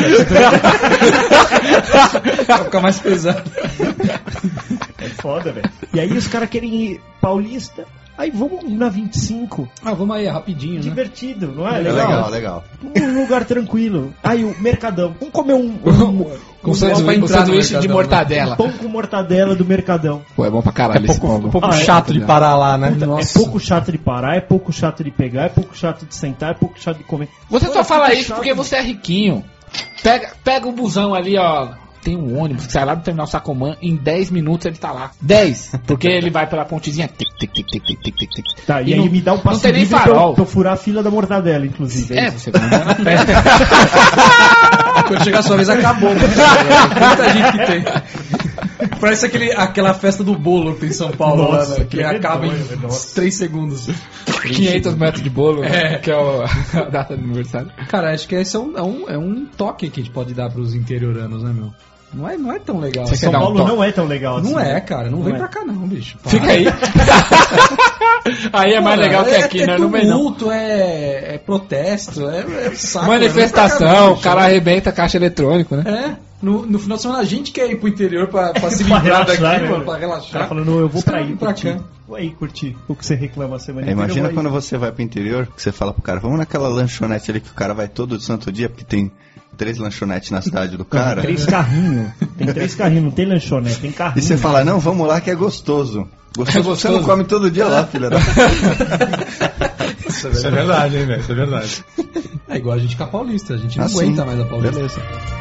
Pra ficar mais pesado. É foda, velho. E aí os caras querem ir Paulista. Aí vamos na 25. Ah, vamos aí, rapidinho, né? Divertido, não é? Legal. Um lugar tranquilo. Aí o Mercadão. Vamos comer um sanduíche de mortadela. Um pão com mortadela do Mercadão. Pô, é bom pra caralho esse pão. Um pouco chato de parar lá, né? É pouco chato de parar, é pouco chato de pegar, é pouco chato de sentar, é pouco chato de comer. Você só fala pouco isso chato. porque você é riquinho. Pega o busão ali, ó. Tem um ônibus que sai lá do terminal Sacomã, em 10 minutos ele tá lá. 10! Porque ele vai pela pontezinha. Tic, tic, tic, tic, tic, tic, tic. Tá, e não, aí me dá um passo não tem nem livre farol. pra eu furar a fila da mortadela, inclusive. É, você vai andar na pé. Quando chegar a sua vez, acabou. Né? Muita gente que tem. Parece aquela festa do bolo que tem em São Paulo. Nossa, lá, né? Que que acaba doido, em nossa. 3 segundos. 500 metros de bolo, que é a data do aniversário. Cara, acho que esse é um toque que a gente pode dar pros interioranos, né, meu? Não é tão legal. Você São quer dar um Paulo toque? não é tão legal assim. Não é, cara. Não vem é. pra cá não, bicho. Fica aí. Aí é mais legal que aqui, né? É Não vem não. tumulto, é protesto, é saco. Manifestação, o cara arrebenta a caixa eletrônico, né? É, no final de semana a gente quer ir pro interior pra se Pra livrar daqui, relaxar, né, mano, pra Tá relaxar. falando, eu vou Os pra caras aí vêm pra curtir. cá. Vou aí curtir o que você reclama a semana inteira. Imagina eu vou quando aí. você vai pro interior, que você fala pro cara, vamos naquela lanchonete ali que o cara vai todo santo dia, porque tem 3 lanchonetes na cidade do cara. Tem 3 carrinhos. Tem 3 carrinhos, não tem lanchonete, tem carrinho. E você fala, não, vamos lá que é gostoso. Você não come todo dia lá, filha da... Isso é verdade, hein, velho? Isso é verdade. É igual a gente com a Paulista, a gente não Assim, aguenta mais a Paulista. beleza.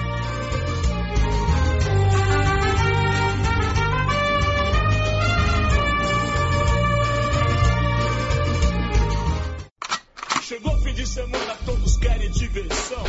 Chegou fim de semana, todos querem diversão.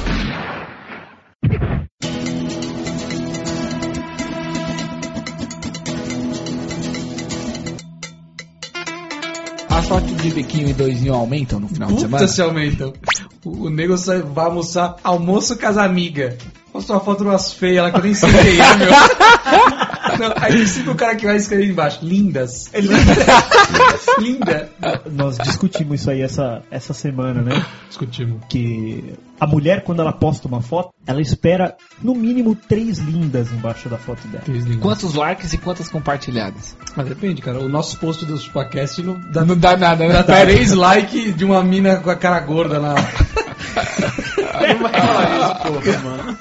As fotos de biquinho e doisinho aumentam no final de semana? Puta se aumentam. O nego vai almoçar, almoço com as amigas. Postou uma foto de umas feias lá que eu nem sei quem é, meu. Não, aí sempre o cara que vai escrever embaixo, lindas. Linda. Nós discutimos isso aí essa semana, né? Discutimos. Que a mulher, quando ela posta uma foto, ela espera no mínimo 3 lindas embaixo da foto dela. Quantos likes e quantas compartilhadas? Mas depende, cara. O nosso post do Chupacast não Não dá nada, né? dá 3 likes de uma mina com a cara gorda na... Não vai falar isso, porra, mano.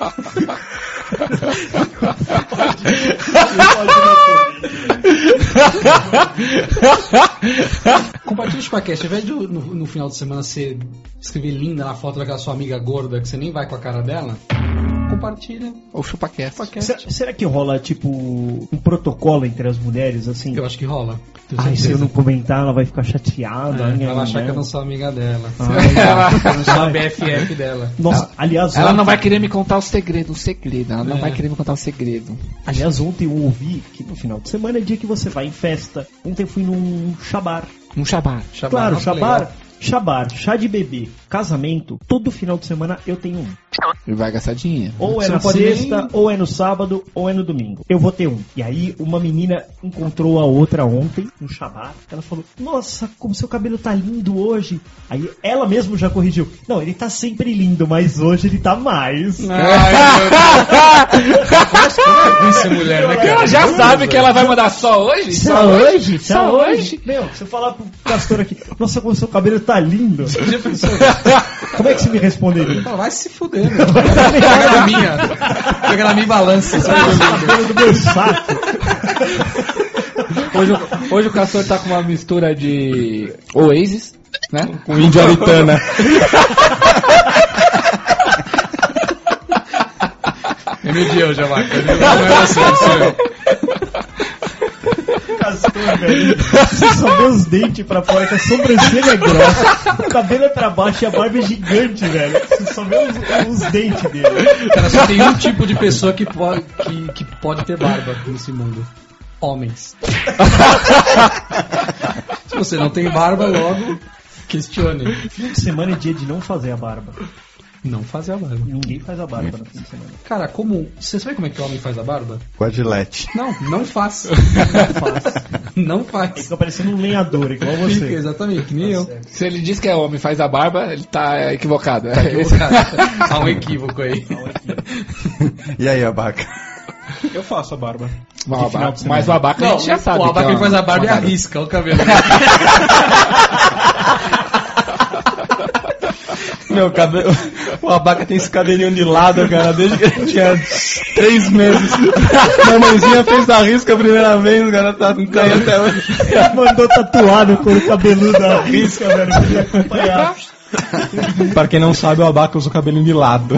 Compartilha o Chupacast. Ao invés de no final de semana você escrever linda na foto daquela sua amiga gorda que você nem vai com a cara dela, compartilha. Ou ChupaCast. Será que rola, tipo, um protocolo entre as mulheres, assim? Eu acho que rola. Ai, se eu não comentar, ela vai ficar chateada. né? Ela vai achar que eu não sou amiga dela. Ai, Eu não sou a BFF dela. Nossa, aliás, Ela ontem, não vai querer me contar o segredo. Ela não vai querer me contar o segredo. aliás, ontem eu ouvi que no final de semana é dia que você vai em festa. Ontem eu fui num shabar. Um shabar. Claro, nossa, shabar, legal. shabar, chá de bebê, casamento, todo final de semana eu tenho um. E vai gastar dinheiro. Ou é Você na não pode sexta, nem- ou é no sábado, ou é no domingo. Eu vou ter um. E aí, uma menina encontrou a outra ontem, no shabar. Ela falou, nossa, como seu cabelo tá lindo hoje. Aí, ela mesma já corrigiu. Não, ele tá sempre lindo, mas hoje ele tá mais. Isso é mulher, né, cara? Ela já sabe que ela vai mandar só hoje? Só hoje? Só hoje? Meu, se eu falar pro pastor aqui, nossa, como seu cabelo tá lindo. Já pensou? Como é que você me responderia? Fala, vai se fuder, meu. Pega na minha. Pega na minha balança. Cabelo do meu saco. Hoje o Castor tá com uma mistura de Oasis, né? Com índio aritana. Eu me odiou, já vai. Não é você, Castor, velho. Você só vê os dentes pra fora, que a sobrancelha é grossa, o cabelo é pra baixo e a barba é gigante, velho. Você só vê os dentes dele. Cara, só tem um tipo de pessoa que pode ter barba nesse mundo. Homens. Se você não tem barba, logo questione. Fim de semana é dia de não fazer a barba. Não fazer a barba. Ninguém faz a barba no fim de semana. Cara, como... Você sabe como é que o homem faz a barba? Com a Gillette. Não faz. Não faz. Ele fica parecendo um lenhador, igual você. Fica, exatamente, que nem eu. Certo. Se ele diz que é homem e faz a barba, ele tá equivocado. Há um equívoco aí. E aí, Abaca? Eu faço a barba. Mas o Abaca a gente já sabe. O Abaca que ele faz a barba e arrisca o cabelo. Meu cabelo. O Abaca tem esse cabelinho de lado, cara, desde que ele tinha 3 meses. Minha mãezinha fez a risca a primeira vez, o cara tá caindo até hoje. Ele mandou tatuar no couro cabeludo da risca, velho, pra ele acompanhar. Pra quem não sabe, o Abaca usa o cabelinho de lado.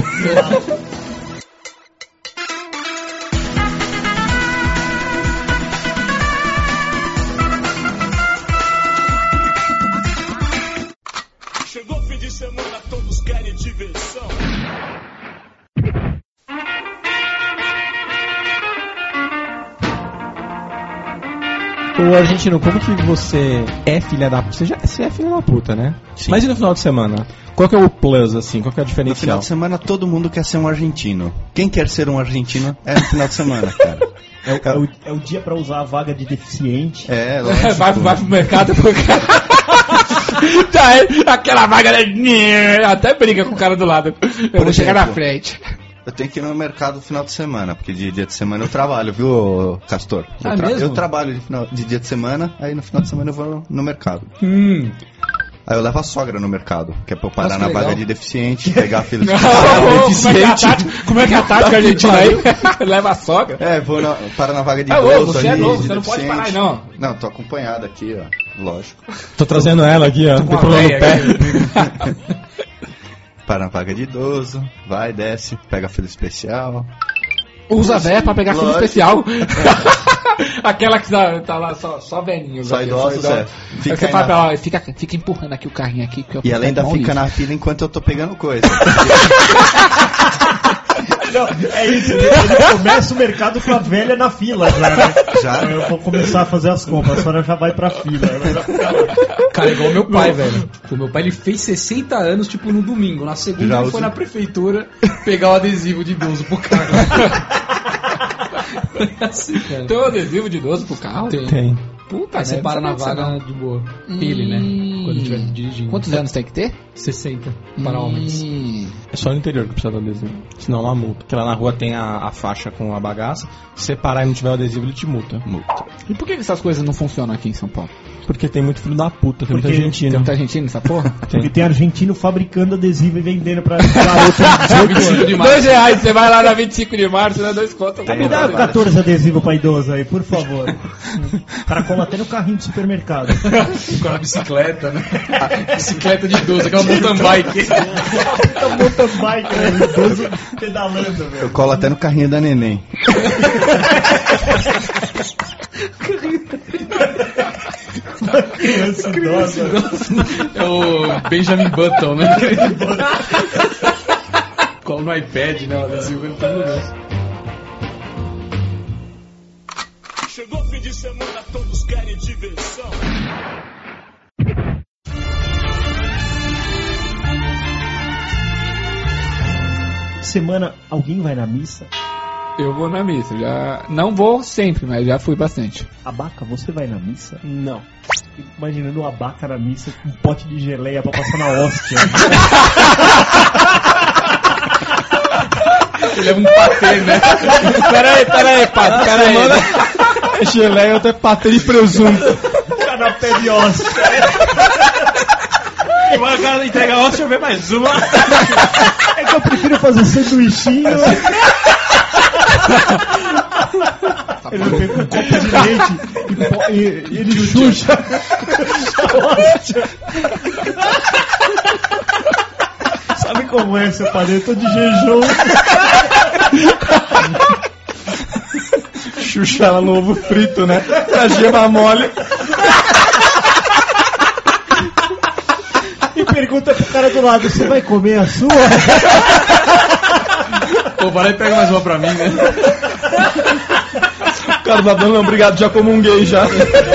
Chegou fim de semana, todos querem diversão. Ô argentino, como que você é filha da puta? Você é filha da puta, né? Sim. Mas e no final de semana? Qual que é o plus, assim? Qual que é a diferencial? No final de semana todo mundo quer ser um argentino. Quem quer ser um argentino é no final de semana, cara. É o dia pra usar a vaga de deficiente. É, lógico. Vai pro mercado porque... Aquela vaga, né? Até briga com o cara do lado. Eu vou chegar na frente. Eu tenho que ir no mercado no final de semana, porque de dia de semana eu trabalho, viu, Castor? Eu trabalho de dia de semana, aí no final de semana eu vou no mercado. Aí eu levo a sogra no mercado, que é pra eu parar na vaga de deficiente, pegar a filha de deficiente. Como é que é a tática argentina aí? Leva a sogra? É, parar na vaga de idoso. Você é novo, você não pode parar aí, não. Não, tô acompanhado aqui, ó, lógico. Tô trazendo ela aqui, ó, não tem problema no pé. Para na vaga de idoso, vai, desce, pega a fila especial. Usa a véia pra pegar a fila especial. Aquela que tá lá só velhinho. Só idosos, é. Você fala pra ela, fica empurrando aqui o carrinho aqui. Que e ela ainda fica na fila enquanto eu tô pegando coisa. Não, é isso, ele começa o mercado com a velha na fila já, né? Já? Eu vou começar a fazer as compras, a senhora já vai pra fila. Cara, igual meu pai, velho. O meu pai, ele fez 60 anos, tipo, no domingo. Na segunda ele foi na prefeitura pegar o adesivo de idoso pro carro. Assim, cara. Tem um adesivo de idoso pro carro? Tem. Puta, aí você para na vaga de boa. Ele, né? Quando estiver dirigindo. Quantos anos tem que ter? 60 para homens. É só no interior que precisa do adesivo. Senão lá multa. Porque lá na rua tem a faixa com a bagaça. Se você parar e não tiver o adesivo, ele te multa. E por que essas coisas não funcionam aqui em São Paulo? Porque tem muito filho da puta, tem muita argentino. Tem muita argentino nessa porra? Porque tem argentino fabricando adesivo e vendendo pra garoto de 25 de março. R$2, você vai lá na 25 de março, dá 2 contas. Me dá 14 adesivos pra idoso aí, por favor. O cara cola até no carrinho do supermercado. Com a bicicleta, né? Bicicleta de idoso, aquela mountain bike. Mountain bike, né? Idoso pedalando, velho. Eu colo até no carrinho da neném. Criança idosa. É o Benjamin Button, né? Cola no iPad, né? O adesivo ele tá no lugar. Chegou fim de semana, todos querem diversão. Semana, alguém vai na missa? Eu vou na missa, já não vou sempre, mas já fui bastante. Abaca, você vai na missa? Não. Fico imaginando o Abaca na missa com um pote de geleia pra passar na hóstia. Ele é um patê, né? Peraí, padre, peraí. Geleia até patê de presunto. Canapé de hóstia. E o cara entrega a hóstia, eu ver mais uma. É que eu prefiro fazer sanduichinho. Ele vem com um copo de leite e ele chucha a hóstia. Sabe como é, seu padre? Eu tô de jejum. Xuxa ela no ovo frito, né? A gema mole. E pergunta pro cara do lado, você vai comer a sua? Pô, para aí, pega mais uma pra mim, né? Carlos Adão, não, obrigado, já comunguei já.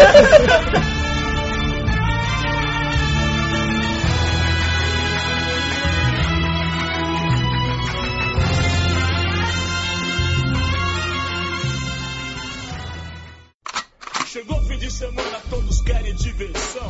Chegou o fim de semana, todos querem diversão.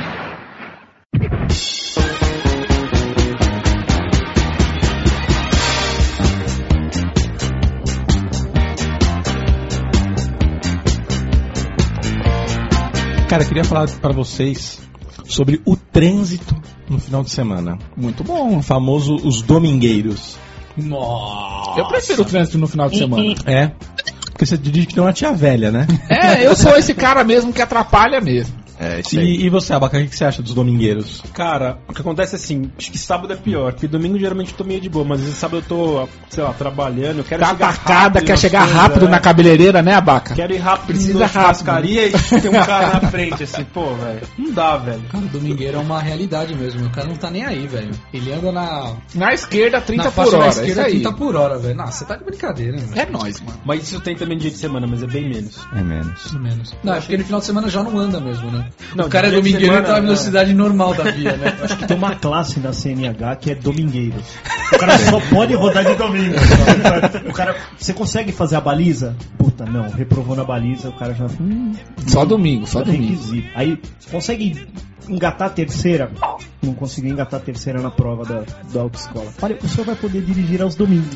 Cara, eu queria falar pra vocês sobre o trânsito no final de semana. Muito bom. O famoso os domingueiros. Nossa. Eu prefiro o trânsito no final de semana. É. Porque você dirige que tem uma tia velha, né? É, eu sou esse cara mesmo que atrapalha mesmo. É, isso aí. E você, Abaca, o que você acha dos domingueiros? Cara, o que acontece é assim, acho que sábado é pior, porque domingo geralmente eu tô meio de boa, mas às vezes sábado eu tô, sei lá, trabalhando, eu quero Tá chegar atacada, rápido quer nas chegar coisas, rápido é. na cabeleireira, né, Abaca? Quero ir rápido, Precisa na rápido. churrascaria e tem um cara na frente, assim, pô, velho. Não dá, velho. Cara, o domingueiro é uma realidade mesmo. O cara não tá nem aí, velho. Ele anda Na esquerda, 30 na por faixa da hora. esquerda, Isso aí. 30 por hora, velho. Nossa, você tá de brincadeira, velho. É nóis, mano. Mas isso tem também dia de semana, mas é bem menos. É menos. Menos. Não, é porque no final de semana já não anda mesmo, né? Não, o cara é dia de domingueiro e semana, tá na velocidade normal da via, né? Acho que tem uma classe na CNH que é domingueiros. O cara só pode rodar de domingo. O cara, você consegue fazer a baliza? Puta, não, reprovou na baliza, o cara já... Só domingo, só domingo. Requisito. Aí, consegue engatar a terceira? Não conseguiu engatar a terceira na prova da autoescola. Olha, o senhor vai poder dirigir aos domingos.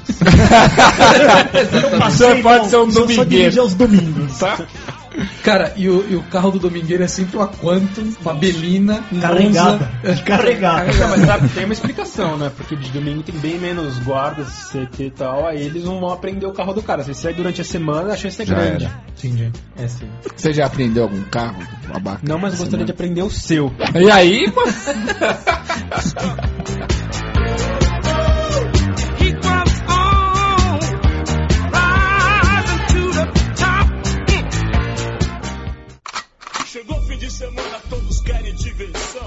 O senhor pode ser um o senhor só domingueiro. dirige aos domingos. Tá? Cara, e o carro do domingueiro é sempre uma Quantum, uma Belina, Carregada. Monza. Carregada. Mas sabe, tem uma explicação, né? Porque de domingo tem bem menos guardas, CT e tal, aí eles não vão aprender o carro do cara. Se sai durante a semana, a chance é Já grande. era. Entendi. É sim. Você já aprendeu algum carro, Abaca? Não, mas gostaria de aprender o seu. E aí, mano? Chegou o fim de semana, todos querem diversão.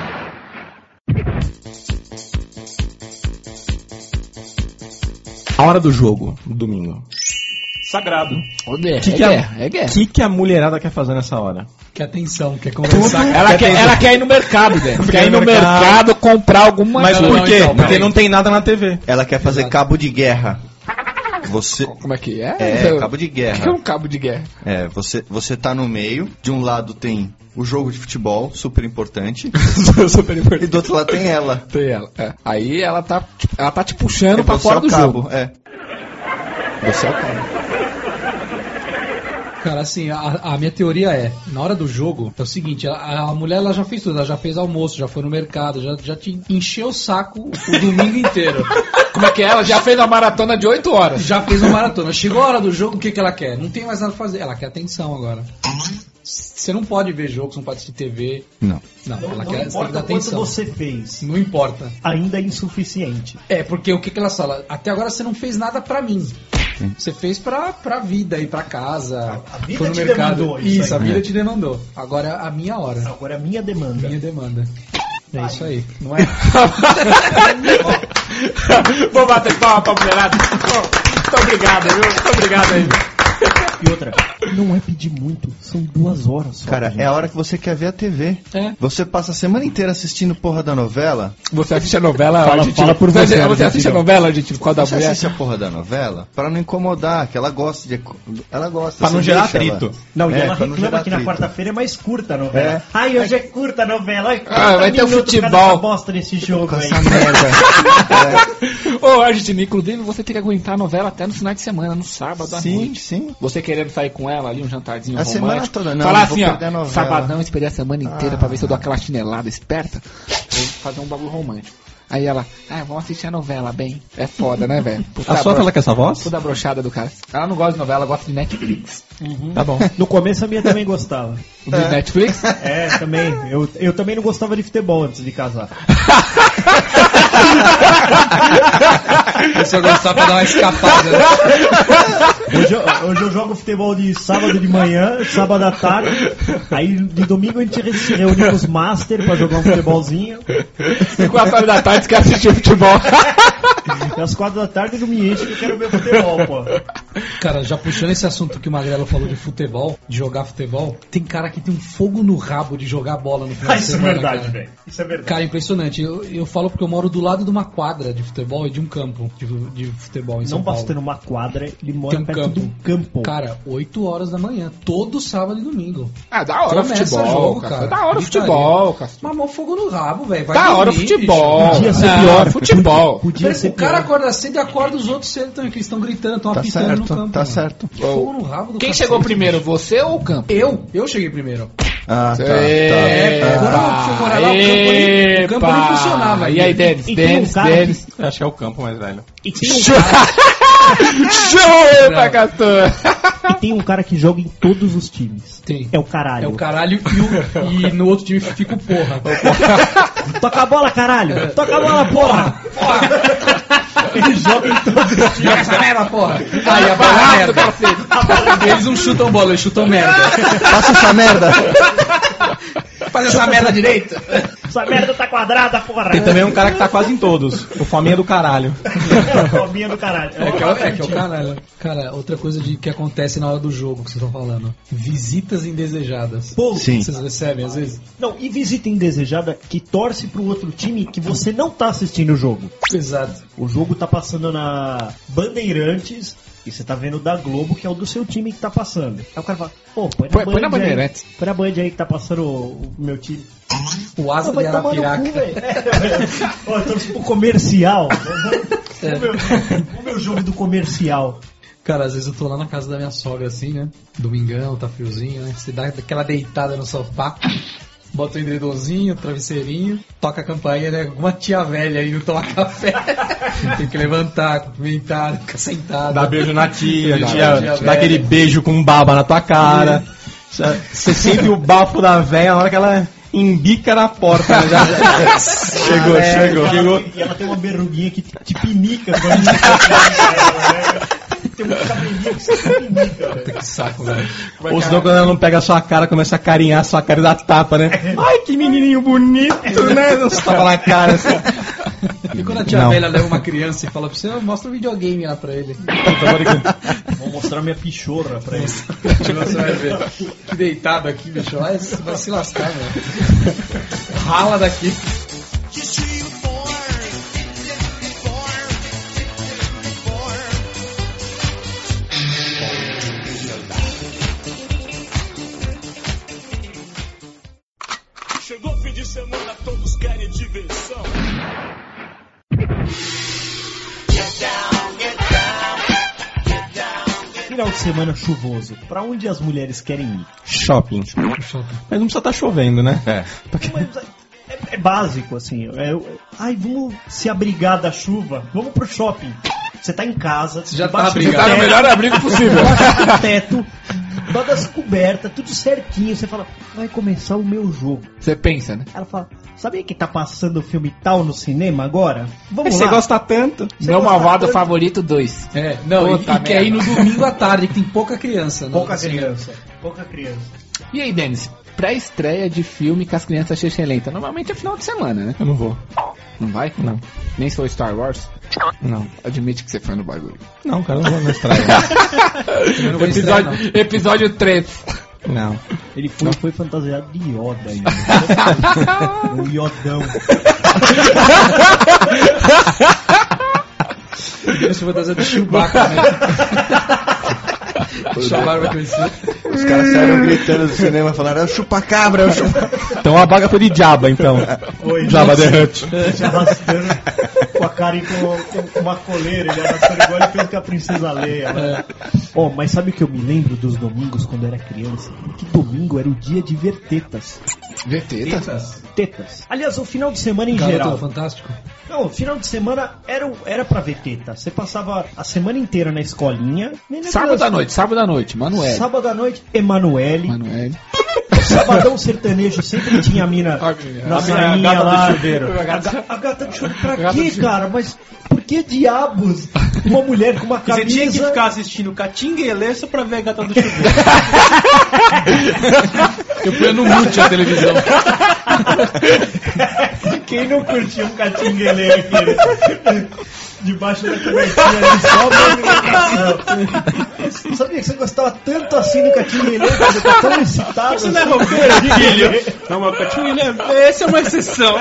A hora do jogo, no domingo. Sagrado. É guerra. O que a mulherada quer fazer nessa hora? Que atenção, quer conversar. Ela quer ir no mercado, velho. Quer ir no mercado comprar alguma Mas coisa. por quê? Então, Porque não tem nada na TV. Ela quer fazer cabo de guerra. Você... Como é que é? É, cabo de O que é guerra. um cabo de guerra? É, você tá no meio, de um lado tem o jogo de futebol, super importante, Super e importante. do outro lado tem ela. Tem ela. É. Aí ela tá te puxando pra Você fora é o do cabo, jogo. é. Você é o cabo. Cara, assim, a minha teoria é, na hora do jogo, é o seguinte, a mulher ela já fez tudo, ela já fez almoço, já foi no mercado, já te encheu o saco o domingo inteiro. Como é que é? Ela já fez a maratona de 8 horas. Já fez uma maratona. Chegou a hora do jogo, o que ela quer? Não tem mais nada pra fazer, ela quer atenção agora. Você não pode ver jogo, você não pode assistir TV. Não. Não, ela Não quer, você tem que importa dar quanto atenção. você fez, Não importa. ainda é insuficiente. É, porque o que ela fala? Até agora você não fez nada pra mim. Você fez pra vida e pra casa. A vida foi no te mercado. demandou Isso, isso a aí. vida te demandou. Agora é a minha hora. Agora é a minha demanda. Minha demanda. É isso aí. Não é? Vou bater palma pra mulherada. Muito obrigado, viu? Muito obrigado aí. E outra, não é pedir muito, são 2 horas só. Cara, gente. é a hora que você quer ver a TV. É. Você passa a semana inteira assistindo porra da novela. Você assiste a novela, Fala- argentino? fala por você, Você assiste a argentino. novela, argentino, por causa da Você mulher? assiste a porra da novela pra não incomodar, que ela gosta de... Ela gosta. Pra não você gerar deixa ela. atrito. Não, e É, ela pra não reclama gerar que na atrito. quarta-feira é mais curta a novela. É. Ai, hoje é curta a novela. Ai, vai ter o 40 minutos futebol. cada bosta nesse jogo aí. Essa merda. Ô, argentino, inclusive você tem que aguentar a novela até no final de semana, no sábado à Sim, noite. sim. Você querendo sair com ela ali, um jantarzinho A romântico. semana toda, não, Falar não vou assim, perder a ó, novela. sabadão, esperei a semana inteira pra ver se eu dou aquela chinelada esperta. Vou fazer um bagulho romântico. Aí ela, vamos assistir a novela, bem. É foda, né, velho? A sua fala com essa voz? Toda brochada do cara. Ela não gosta de novela, ela gosta de Netflix. Tá bom. No começo a minha também gostava. De Netflix? É, também. Eu também não gostava de futebol antes de casar. Eu só gostava pra dar uma escapada. Hoje eu jogo futebol de sábado de manhã, sábado à tarde. Aí de domingo a gente se reúne com os master pra jogar um futebolzinho. E 4 horas da tarde você quer assistir futebol. E às 4 da tarde não me enche que eu quero ver futebol, pô. Cara, já puxando esse assunto que o Magrelo falou de futebol, de jogar futebol, tem cara que tem um fogo no rabo de jogar bola no final de semana. Isso é verdade, velho. Isso é verdade. Cara, impressionante. Eu falo porque eu moro do lado de uma quadra de futebol e de um campo de futebol em São Não Paulo. bastando uma quadra, ele mora Tem um perto campo. de um campo. Cara, 8 horas da manhã, todo sábado e domingo. Ah, da hora o Começa futebol, jogo, cara. Da hora o futebol, cara. Mas mó fogo no rabo, velho. Vai Da hora o dormir, futebol. bicho. Podia ser Ah, pior. futebol. Podia ser O cara pior. acorda cedo e acorda os outros cedo também, que eles estão gritando, estão Tá apitando no certo, campo. tá mano. certo. Fogo no rabo do Quem cacete, chegou primeiro, bicho. você ou o campo? Eu cheguei primeiro. Ah, tá. Quando eu fui morar lá, o campo nem funcionava. E aí, Denis? E tem um cara Denis. Eu acho que é o campo mais velho. E tem um cara, Chupa, Castor! e tem um cara que joga em todos os times. Tem. É o caralho. É o caralho e no outro time fica o porra. Toca a bola, caralho! Toca a bola, porra! Ele joga em todos os times. Joga essa merda, porra. Aí a bola é merda. Eles não chutam bola, eles chutam merda. Passa essa merda. Faz essa merda direito. Essa merda tá quadrada, porra! Tem também um cara que tá quase em todos. O Fominha do caralho. Fominha do caralho. É que é o caralho. Cara, outra coisa que acontece na hora do jogo que vocês estão falando. Visitas indesejadas. Pô, Sim. Vocês recebem às vezes? Não, e visita indesejada que torce pro outro time que você não tá assistindo o jogo. Exato. O jogo tá passando na Bandeirantes e você tá vendo da Globo, que é o do seu time que tá passando. Aí o cara fala, pô, põe na Band Bandeirantes. aí. Põe na Band aí que tá passando o meu time. O asa Não, vai de tomar no cu, Arapiraca. velho. Ó, então tipo comercial. O meu jogo do comercial. Cara, às vezes eu tô lá na casa da minha sogra assim, né? Domingão, tá friozinho, né? Você dá aquela deitada no sofá, bota o edredomzinho, o travesseirinho, toca a campainha, né? Alguma tia velha indo tomar café. Tem que levantar, cumprimentar, ficar sentado. Dá beijo na tia, Dá tia, beijo na tia dá aquele beijo com baba na tua cara. Você sente o bafo da véia na hora que ela embica na porta. Né? Chegou. E ela tem uma berruguinha que te pinica quando você ela, né? Tem um cabelinho que você pinica, velho. Que saco, velho. Ou senão quando ela não pega a sua cara, começa a carinhar a sua cara e dá tapa, né? Ai, que menininho bonito, né? Não se tapa na cara. Assim. E quando a tia Não. velha leva uma criança e fala pra você, mostra um videogame lá pra ele. Vou mostrar minha pichorra pra ele. Você vai ver. Que deitado aqui, bicho. Vai se lascar, velho. Rala daqui. Chegou fim de semana, todos querem diversão. Final de semana chuvoso. Pra onde as mulheres querem ir? Shopping. Mas não precisa estar chovendo, né? Mas é básico, assim. Ai, vamos se abrigar da chuva. Vamos pro shopping. Você tá em casa. Você já tá debaixo do abrigado. Tá no teto, melhor abrigo possível. debaixo do teto, todas as cobertas, tudo certinho. Você fala, vai começar o meu jogo. Você pensa, né? Ela fala, sabia que tá passando o filme tal no cinema agora? Vamos Você lá. gosta tanto. Meu gosta malvado tanto? favorito 2. É, não, Puta e quer ir no merda. domingo à tarde, que tem pouca criança. né? Pouca Assim, criança. Pouca criança. E aí, Denis? Pré-estreia de filme com as crianças xixelenta. Normalmente é final de semana, né? Eu não vou. Não vai? Não. Nem se for Star Wars? Não. Admite que você foi no bagulho. Não, cara, eu não vou na estreia. Eu não vou estrear, não. Episódio 3. Não. Ele foi fantasiado de Yoda ainda. Um Yodão. Ele se fantasia do Chewbacca, né? O Chewbacca vai conhecer. Os caras saíram gritando do cinema e falaram, é o chupa-cabra, é o chupa... Então a vaga foi de Jabba, então. Oi, Jabba the Hutt. Se arrastando com a cara e com uma coleira, ele arrastando igual ele fez com a Princesa Leia. Né? Oh, mas sabe o que eu me lembro dos domingos quando eu era criança? Que domingo era o dia de ver tetas. Ver tetas? Tetas. Aliás, o final de semana em Garoto geral. Fantástico. Não, o final de semana era pra ver teta. Você passava a semana inteira na escolinha. Sábado à noite, Manoel. Sábado à noite, Emanuele. Manoel. Sabadão sertanejo sempre tinha a mina na sainha lá. A gata do chuveiro. Pra quê, cara? Mas por que diabos uma mulher com uma camisa... Você tinha que ficar assistindo Catinguelê só pra ver a gata do chuveiro. Eu punha no mute a televisão. Quem não curtiu um catinguelê aqui? Debaixo da cobertinha ali, só a movimentação. Não sabia que você gostava tanto assim do Catinguelê, você tá tão excitado. Você não é roqueiro, filho? Não, mas Catinguelê, essa é uma exceção.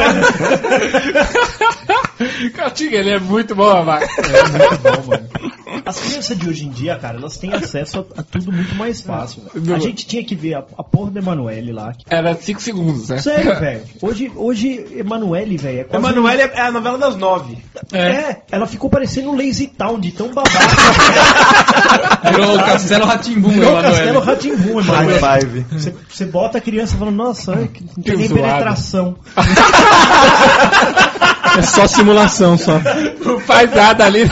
Catinguelê é muito bom, vai. É muito bom, mano. As crianças de hoje em dia, cara, elas têm acesso a tudo muito mais fácil. A gente tinha que ver a porra da Emanuele lá. Era 5 segundos, né? Sério, velho. Hoje Emanuele, velho, é quase... Emanuele é a novela das 9. Ela ficou parecendo um Lazy Town de tão babaca. Virou o Castelo Rá-Tim-Bum, Virou o Castelo Rá-Tim-Bum, Emanuele. High five. Você bota a criança falando, nossa, não tem nem zoado. penetração. É só simulação, só. Não faz nada ali.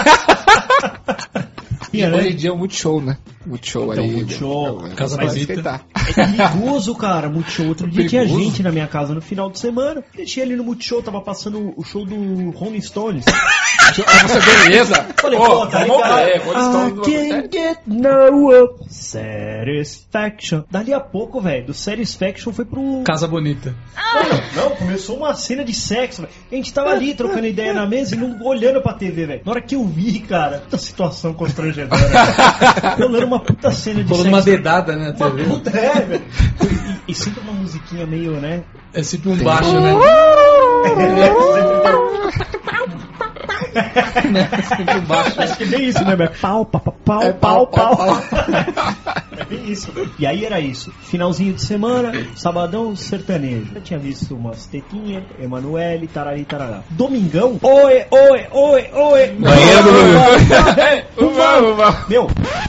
Né? Hoje em dia é um Multishow, né? Multishow Então, ali. Multishow. Casa Mas Bonita. É perigoso, cara, Multishow. Outro dia tinha Perigoso? gente na minha casa no final de semana. Deixei ali no Multishow, tava passando o show do Rolling Stones. Nossa, beleza. Falei, Pô, tá vamos ligado? ver, Rolling Stones não I vai- can't get no satisfaction. Dali a pouco, velho, do Satisfaction foi pro... Casa Bonita. Não, começou uma cena de sexo, velho. A gente tava ali trocando ideia na mesa e não olhando pra TV, velho. Na hora que eu vi, cara, puta situação constrangedora. Rolando uma puta cena de Rolando sexo. uma dedada, né, Uma TV. puta, velho. E sempre uma musiquinha meio, né? É sempre um baixo, né? Sempre um baixo. Acho que é bem isso, né, velho? Pau, pau, pau, pau, pau. É bem isso, velho. E aí era isso. Finalzinho de semana, sabadão sertanejo. Eu tinha visto umas tetinhas, Emanuele, tarari, tarará. Domingão, oi. Banheiro do Uva. Meu,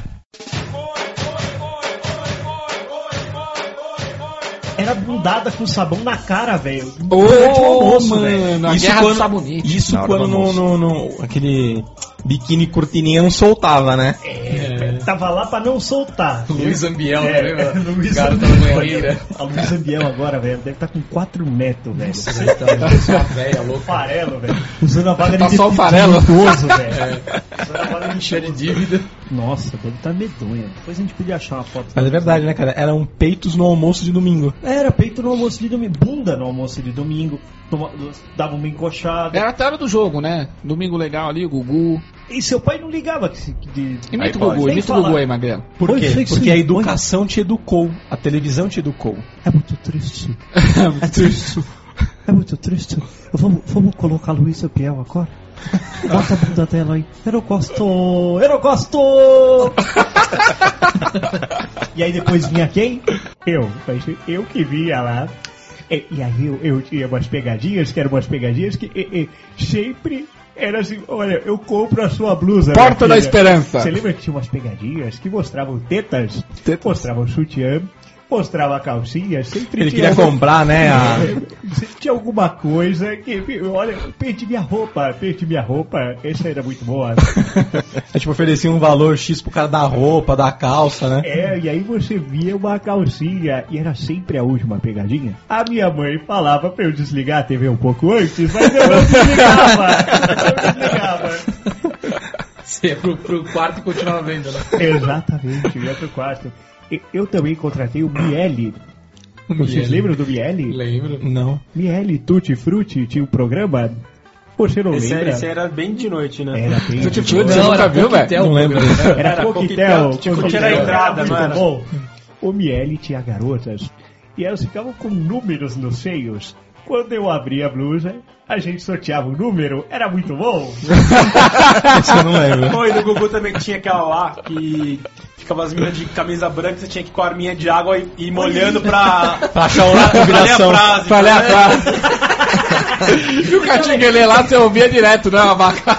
era bundada com sabão na cara, velho. Durante o almoço, velho. Mano, a Isso guerra quando- do sabonete. Isso Na hora quando do almoço. no aquele biquíni cortininha não soltava, né? Tava lá pra não soltar. O Luiz Ambiel, É, né? Luiz O cara tá Ambiel. na banheira. A Luiz Ambiel agora, velho, deve estar com 4 metros, velho. Uma velha louca. Farelo, velho. Usando a vaga Tá de só o farelo. idoso, velho. Usando a vaga de Cheia de dívida. Nossa, deve estar medonha. Depois a gente podia achar uma foto. Mas é verdade, né, cara? Eram peitos no almoço de domingo. Era peito no almoço de domingo, bunda no almoço de domingo. Dava uma encoxada. Era até a hora do jogo, né? Domingo legal ali, o Gugu. E seu pai não ligava de Imita o iPod. Gugu, Nem imita o falar. Gugu aí, Magrelo. Por Oi, quê? foi isso Porque a aí. educação te educou. A televisão te educou. É muito triste. É triste. É muito triste. Vamos colocar Luiz Ambiel agora? Bota a bunda dela aí. Eu não gosto! E aí depois vinha quem? Eu que vinha lá. E aí eu tinha umas pegadinhas, que eram umas pegadinhas que sempre era assim, olha, eu compro a sua blusa. Porta da minha filha. Esperança. Você lembra que tinha umas pegadinhas que mostravam tetas? Mostravam sutiã, mostrava a calcinha, sempre Ele tinha queria comprar, né? sempre tinha alguma coisa que, olha, pente minha roupa, essa era muito boa. A gente oferecia um valor X pro cara da roupa, da calça, né? E aí você via uma calcinha, e era sempre a última pegadinha. A minha mãe falava pra eu desligar a TV um pouco antes, mas eu não desligava. Você ia pro quarto e continuava vendo, né? Exatamente, eu ia pro quarto. Eu também contratei o Miele. Vocês lembram do Miele? Lembro. Não. Miele Tutti Frutti tinha um programa. Você não lembra? Esse era bem de noite, né? Era bem Tutti de Frutti, noite. você nunca viu, velho? Não lembro. Era coquetel. Coquetel era a entrada, não era? Bom, o Miele tinha garotas e elas ficavam com números nos seios. Quando eu abria a blusa, a gente sorteava o número. Era muito bom. Isso eu não lembro. Oi, do Gugu também tinha aquela lá que ficava as meninas de camisa branca, você tinha que ir com a arminha de água e ir molhando pra achar a combinação. pra ler a frase. E o Catinguelê lá, você ouvia direto, né, a vaca?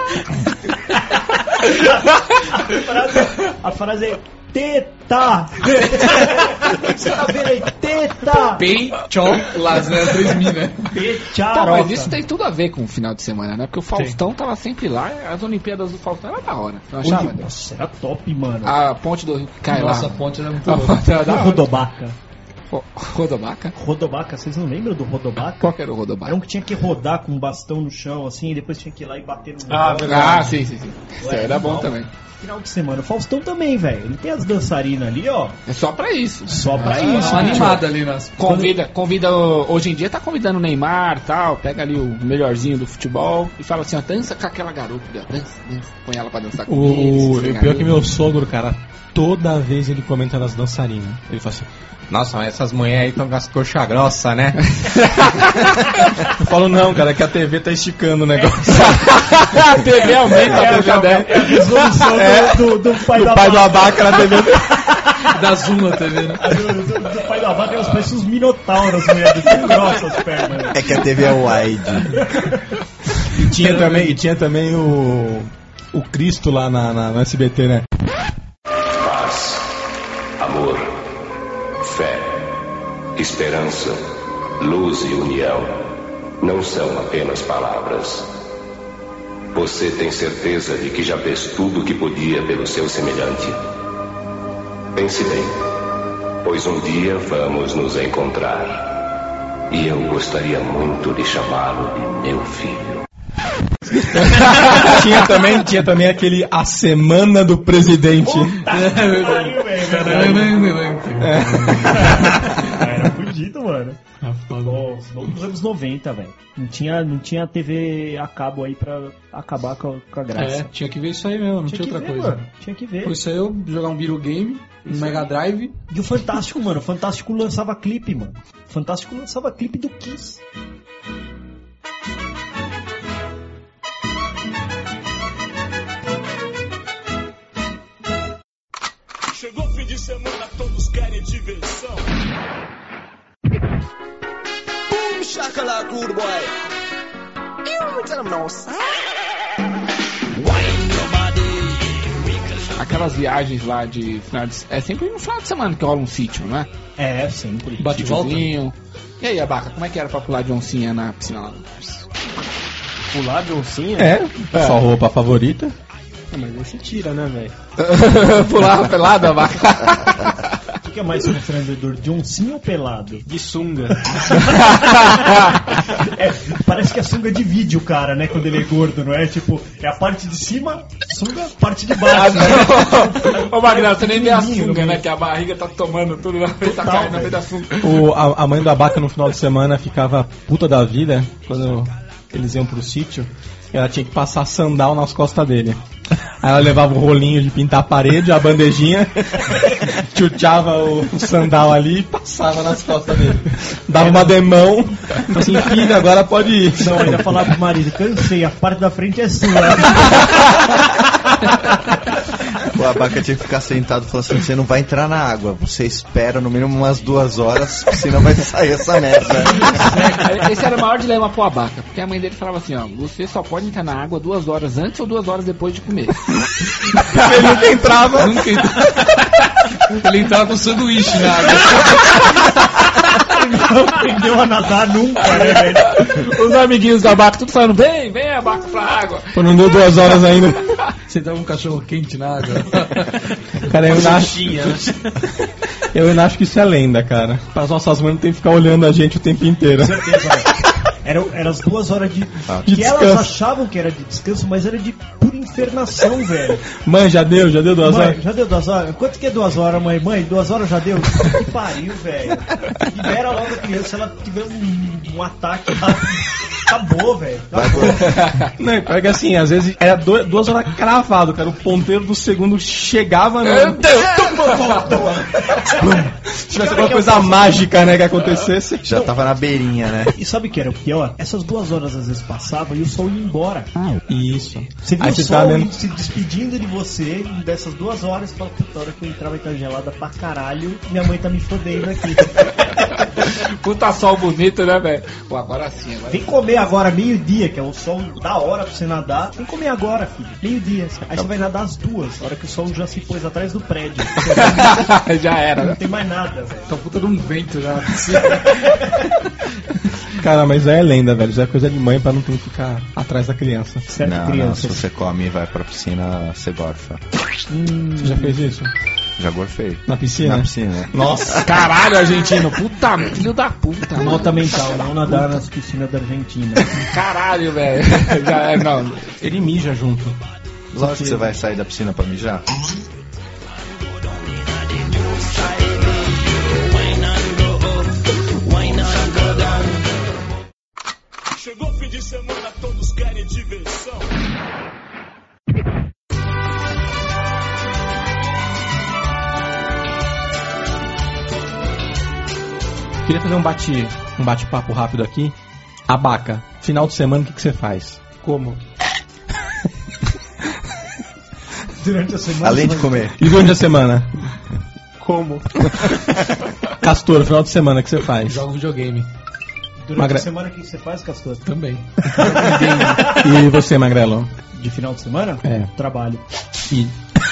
A frase é teta. Você tá vendo aí? Teta. Peitolas, né? 3000, né? Pô, Pecharoca. mas isso tem tudo a ver com o final de semana, né? Porque o Faustão tava sempre lá, as Olimpíadas do Faustão era da hora. Não achava? Onde- Nossa, era top, mano. A ponte do Rio que cai Nossa, a lá. ponte era muito A louca. ponte era da Da hora. Rodobaca. Rodobaca? Rodobaca, vocês não lembram do Rodobaca? Qual que era o Rodobaca? Era um que tinha que rodar com um bastão no chão, assim, e depois tinha que ir lá e bater no... Sim. Isso aí era bom também. Final de semana. O Faustão também, velho. Ele tem as dançarinas ali, ó. É só pra isso. Só pra isso. Uma animada ali nas... Convida, hoje em dia tá convidando o Neymar e tal, pega ali o melhorzinho do futebol e fala assim, ó, dança com aquela garota, dança, põe ela pra dançar com O pior que meu sogro, cara, toda vez ele comenta das dançarinas. Ele fala assim, nossa, mas essas mulheres aí estão com as coxas grossas, né? Eu falo, não, cara, é que a TV tá esticando o negócio. A TV aumenta a TV dela. É a resolução do pai do Abaca na TV. Da Zuma TV, né? Do pai do Abaca, elas parecem uns minotauros, mulher, tão grossas as pernas. É que a TV é wide. E tinha também o Cristo lá no SBT, né? Paz, amor, fé, esperança, luz e união não são apenas palavras. Você tem certeza de que já fez tudo o que podia pelo seu semelhante? Pense bem, pois um dia vamos nos encontrar. E eu gostaria muito de chamá-lo de meu filho. tinha também aquele A Semana do Presidente. Era fudido, mano. Nos anos 90, velho. Não tinha TV a cabo aí pra acabar com a graça. Tinha que ver isso aí mesmo, não tinha outra coisa. Mano. Tinha que ver. Por isso aí eu jogar um videogame, um Mega Drive. E o Fantástico, mano. O Fantástico lançava clipe, mano. O Fantástico lançava clipe do Kiss. Chegou fim de semana, todos querem diversão. Boom, shakalaka, good boy. You tell them no, sir. Aquelas viagens lá de final de... É sempre no final de semana que rola um sítio, não é? É, sempre. Bate e volta. E aí, Abaca, como é que era pra pular de oncinha na piscina lá? Pular de oncinha? Sua roupa favorita. Mas aí você tira, né, velho? Pular pelado, Abaca? O que é mais constrangedor, de oncinha ou pelado? De sunga. Parece que a sunga divide o cara, né, quando ele é gordo, não é? Tipo, é a parte de cima, sunga, parte de baixo. Ô, Magrão, você nem vê a sunga, né? Que a barriga tá tomando tudo na frente, tá caindo na frente da sunga. A mãe do Abaca no final de semana ficava puta da vida quando eles iam pro sítio. Ela tinha que passar sandal nas costas dele. Aí ela levava o rolinho de pintar a parede, a bandejinha, chuteava o sandal ali e passava nas costas dele. Dava uma demão, assim, filho, agora pode ir. Não, ainda falava pro marido, cansei, a parte da frente é sua. O Abaca tinha que ficar sentado e falar assim, você não vai entrar na água, você espera no mínimo umas 2 horas, senão vai sair essa merda. Esse era o maior dilema pro Abaca, porque a mãe dele falava assim, ó, você só pode entrar na água 2 horas antes ou 2 horas depois de comer. Ele nunca entrava. Ele entrava com sanduíche na água. Não aprendeu a nadar nunca, né, velho? Os amiguinhos do Abaca tudo falando, vem Abaca pra água. Pô, não deu 2 horas ainda. Você dava um cachorro quente na água. Cara, eu ainda acho que isso é lenda, cara. As nossas mães tem que ficar olhando a gente o tempo inteiro. Com certeza, velho. Eram as 2 horas de que descanso. elas achavam que era de descanso, mas era de pura infernação, velho. Mãe, já deu 2 horas? Já deu 2 horas? Quanto que é 2 horas, mãe? Mãe, 2 horas já deu? Que pariu, velho. Libera logo a criança, se ela tiver um ataque rápido. Acabou, velho. Não, porque assim, às vezes era 2 horas cravado, cara. O ponteiro do segundo chegava no. Meu Deus! Se tivesse alguma coisa mágica, né, que acontecesse. Já tava na beirinha, né? E sabe o que era o pior? Essas 2 horas às vezes passavam e o sol ia embora. Isso. Você viu aí o você sol mesmo... se despedindo de você dessas 2 horas e fala, puta, a hora que eu entrar vai estar gelada pra caralho, minha mãe tá me fodendo aqui. Puta sol bonito, né, velho? Pô, agora sim, agora. Vem comer agora, meio-dia, que é o sol da hora pra você nadar. Vem comer agora, filho. Meio-dia. Aí você vai nadar às 2, a hora que o sol já se pôs atrás do prédio. Já era, Não né? tem mais nada, velho. Tá puta de um vento já. Cara, mas é lenda, velho. Isso é coisa de mãe pra não ter que ficar atrás da criança. Não, se você come e vai pra piscina, você gorfa. Você já fez isso? Já gorfei. Na piscina? Na piscina. Nossa. Caralho, argentino. Puta, filho da puta. mano. Nota mental, não nadar nas piscinas da Argentina. Caralho, velho. Não. Ele mija junto. Lógico que você vai sair da piscina pra mijar. Chegou o fim de semana, todos querem diversão. Queria fazer um bate-papo rápido aqui. Abaca, final de semana, o que você faz? Como? Durante a semana. Além de comer. E durante a semana? Como? Castor, final de semana, o que você faz? Jogo videogame. Durante a semana, o que você faz, Castor? Também. E você, Magrelo? De final de semana? É. Trabalho. E...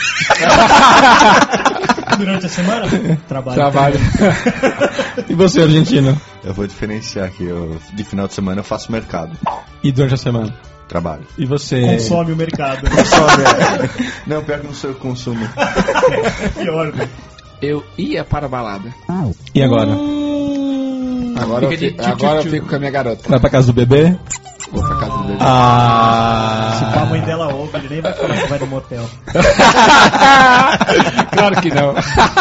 Durante a semana? Trabalho. E você, argentino? Eu vou diferenciar aqui. De final de semana eu faço mercado. E durante a semana? Trabalho. E você? Consome o mercado. Não, pior que não sou eu que consumo. Pior, velho. Eu ia para a balada. E agora? Agora eu fico com a minha garota. Vai pra casa do bebê? Vou pra casa do bebê. Se a mãe dela ouve, ele nem vai falar que vai no motel. Claro que não.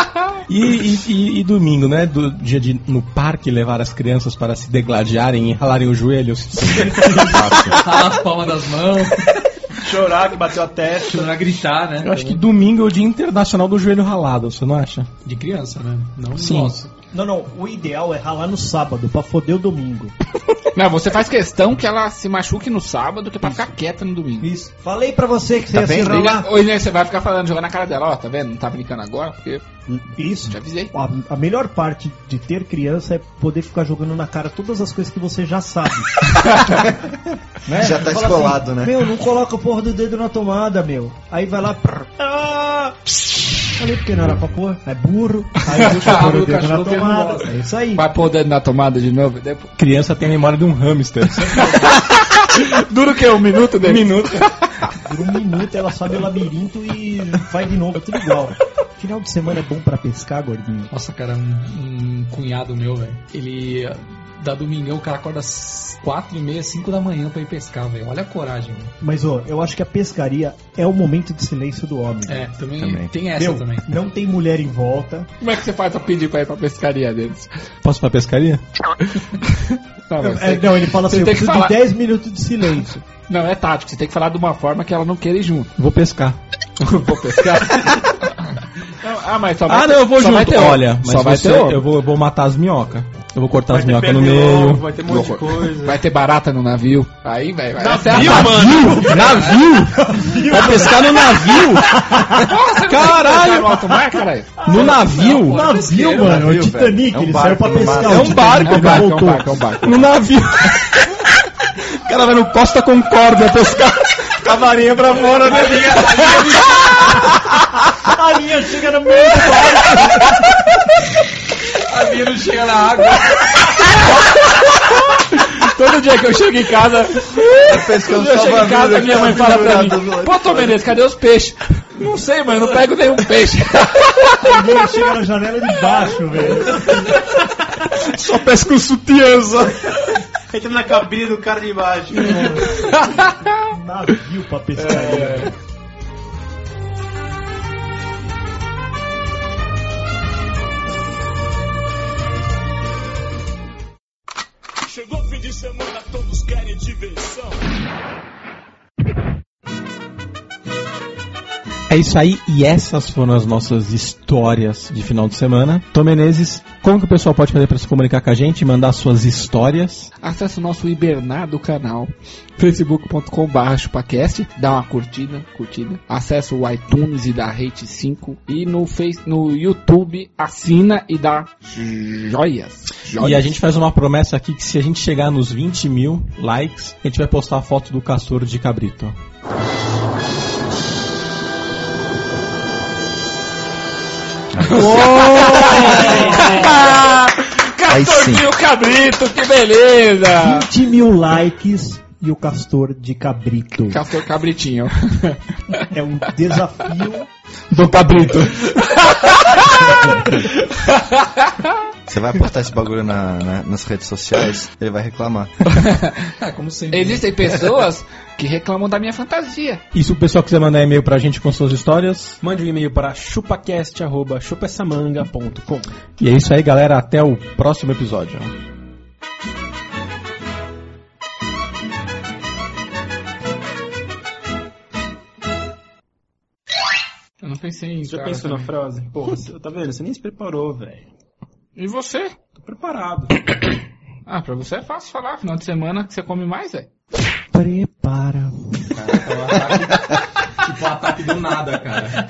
E domingo, né? Do dia de ir no parque levar as crianças para se degladiarem e ralarem os joelhos. Ralar as palmas das mãos. Chorar que bateu a testa. Chorar, gritar, né? Eu acho que domingo é o dia internacional do joelho ralado, você não acha? De criança, né? Não Sim. nosso. Não, o ideal é ralar no sábado, pra foder o domingo. Não, você faz questão que ela se machuque no sábado, que é pra ficar quieta no domingo. Isso. Falei pra você que você Tá ia se vendo? ralar. Hoje você vai ficar falando, jogando na cara dela, ó, tá vendo? Não tá brincando agora, porque... Isso. Já avisei. A melhor parte de ter criança é poder ficar jogando na cara todas as coisas que você já sabe. Né? Já tá Fala escolado, assim, né? Meu, não coloca a porra do dedo na tomada, meu. Aí vai lá... Falei porque não era pra pôr. É burro. Aí deixa pôr o dedo na tomada. É isso aí. Vai pôr o dedo na tomada de novo? Depois... Criança tem a memória de um hamster. Dura o quê? 1 minuto dele? 1 minuto. Por 1 minuto ela sobe o labirinto e vai de novo. É tudo igual. Final de semana é bom pra pescar, gordinho? Nossa, cara, um cunhado meu, velho. Ele... Da domingão, o cara acorda às 4h30, 5 da manhã pra ir pescar, velho. Olha a coragem, velho. Mas, eu acho que a pescaria é o momento de silêncio do homem. É, também. Tem essa Meu, também. Não tem mulher em volta. Como é que você faz pra pedir pra ir pra pescaria deles? Posso ir pra pescaria? Não, Ele fala assim, eu preciso de 10 minutos de silêncio. Não, é tático. Você tem que falar de uma forma que ela não queira ir junto. Vou pescar. Vou pescar? Não, mas só vai ter, não, eu vou junto. Olha, mas só vai ter eu vou matar as minhocas. Eu vou cortar as minhocas no meio. Vai ter um monte de coisa. Vai ter barata no navio. Aí, velho. Navio? Vai pescar no navio? Caralho! No alto mar, caralho? No navio? Navio, mano. O Titanic, ele saiu pra pescar. É um barco, É um barco. No navio. O cara vai no Costa Concórdia pescar. Com a varinha pra fora, né? A linha chega no meio do barco. A minha não chega na água. Todo dia que eu chego em casa, minha mãe fala pra mim: Pô, Tom Menezes, cadê os peixes? Não sei, mãe, eu não pego nenhum peixe. A linha chega na janela de baixo, velho. Só pesca o sutiã, só. Entra na cabine do cara de baixo. Navio pra pescaria. Chegou o fim de semana, todos querem diversão. É isso aí, e essas foram as nossas histórias de final de semana. Tom Menezes, como que o pessoal pode fazer para se comunicar com a gente, mandar suas histórias? Acesse o nosso hibernado canal, facebook.com/chupacast, dá uma curtida. Acesse o iTunes e dá rate 5. E no YouTube, assina e dá joias. E a gente faz uma promessa aqui que se a gente chegar nos 20 mil likes, a gente vai postar a foto do castor de cabrito. Castorzinho cabrito, que beleza! 20 mil likes e o castor de cabrito. Castor cabritinho. É um desafio Dom Cabrito. Você vai postar esse bagulho nas redes sociais, ele vai reclamar. Como sempre. Existem pessoas que reclamam da minha fantasia. E se o pessoal quiser mandar e-mail pra gente com suas histórias, Mande um e-mail para chupacast@chupessamanga.com. E é isso aí, galera. Até o próximo episódio. Eu não pensei em. Você já pensou na frase? Porra, tá vendo? Você nem se preparou, velho. E você? Tô preparado. Ah, pra você é fácil falar. Final de semana que você come mais, velho. Prepara. Tipo, um ataque do nada, cara.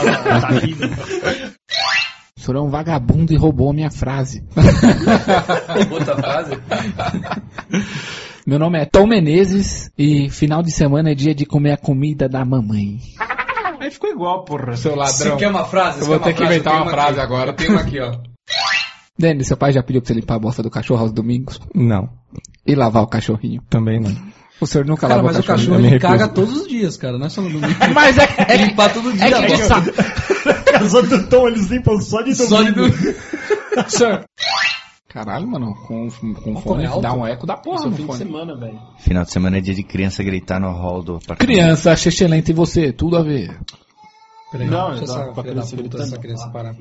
O senhor é um vagabundo e roubou a minha frase. Outra frase? Meu nome é Tom Menezes e final de semana é dia de comer a comida da mamãe. Aí ficou igual, porra. Seu ladrão. Você quer uma frase? Eu vou ter que inventar uma frase aqui. agora. Eu tenho uma aqui, ó. Denis, seu pai já pediu pra você limpar a bosta do cachorro aos domingos? Não, E lavar o cachorrinho? também não. O senhor nunca Cara, lavou mas o cachorro Eu me ele recuso. caga todos os dias, cara. Não é só no domingo. Mas é limpar todo dia. que a gente sabe. Casa do Tom, eles limpam só de domingo. Só de domingo. Senhor. Caralho, mano, com fone alto? dá um eco da porra Isso é no fim de fone. semana, velho. Final de semana é dia de criança gritar no hall do apartamento. Criança, excelente e você, tudo a ver. Peraí, Não, deixa dá essa pra filha da criança puta, gritando. essa criança parar.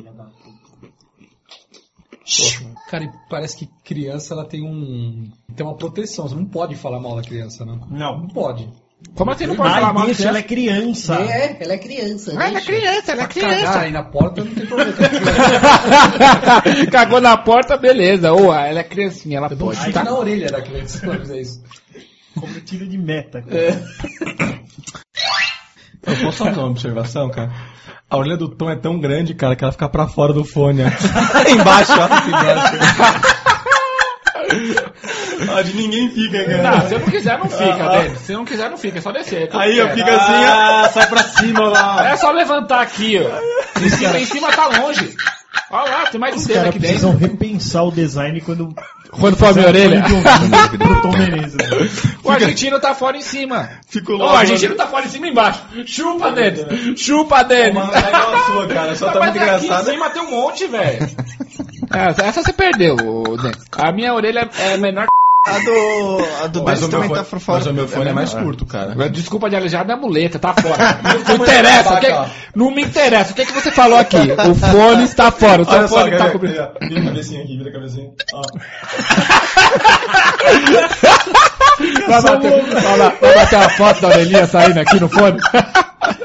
Cara, e parece que criança ela tem uma proteção. Você não pode falar mal da criança, né? Não. Não pode. Como assim não pode falar Ai, mal deixa, ela de é criança. Ela é criança. ela é criança, ela é Cagar aí na porta não tem problema. Cagou na porta, beleza. Ou ela é criancinha, ela Eu dou um pode. chute Tá? na orelha da criança quando fizer isso. Como tiro de meta. Eu posso fazer uma observação, cara? A orelha do Tom é tão grande, cara, que ela fica pra fora do fone. Ó. Embaixo, ó. Onde ninguém fica, cara. Não, se eu não quiser, não fica, Denis. Se eu não quiser, não fica, é só descer. Aí eu fico assim, sai pra cima lá. É só levantar aqui, ó. Em cima tá longe. Olha lá, tem mais um Os dedo caras aqui precisam dentro. repensar o design quando for a minha orelha. Pro Tom Menezes. O argentino tá fora em cima. Fico O argentino tá fora em cima e embaixo. Chupa, Denis. Chupa, Denis. Mano, é igual a sua, cara. Só tá Mas muito aqui engraçado. em cima tem um monte, velho. Essa você perdeu, Denis. A minha orelha é menor. A do Mas Denis o meu também fone, tá por fora. mas o meu fone é mais menor. curto, cara. Desculpa de aleijado é muleta, tá fora. Não interessa. Não me interessa. O que você falou aqui? O fone está fora. O seu Olha só, fone tá cara, cobrindo. vira a cabecinha aqui, vira a cabecinha. Ó. Vai bater uma foto da orelhinha saindo aqui no fone.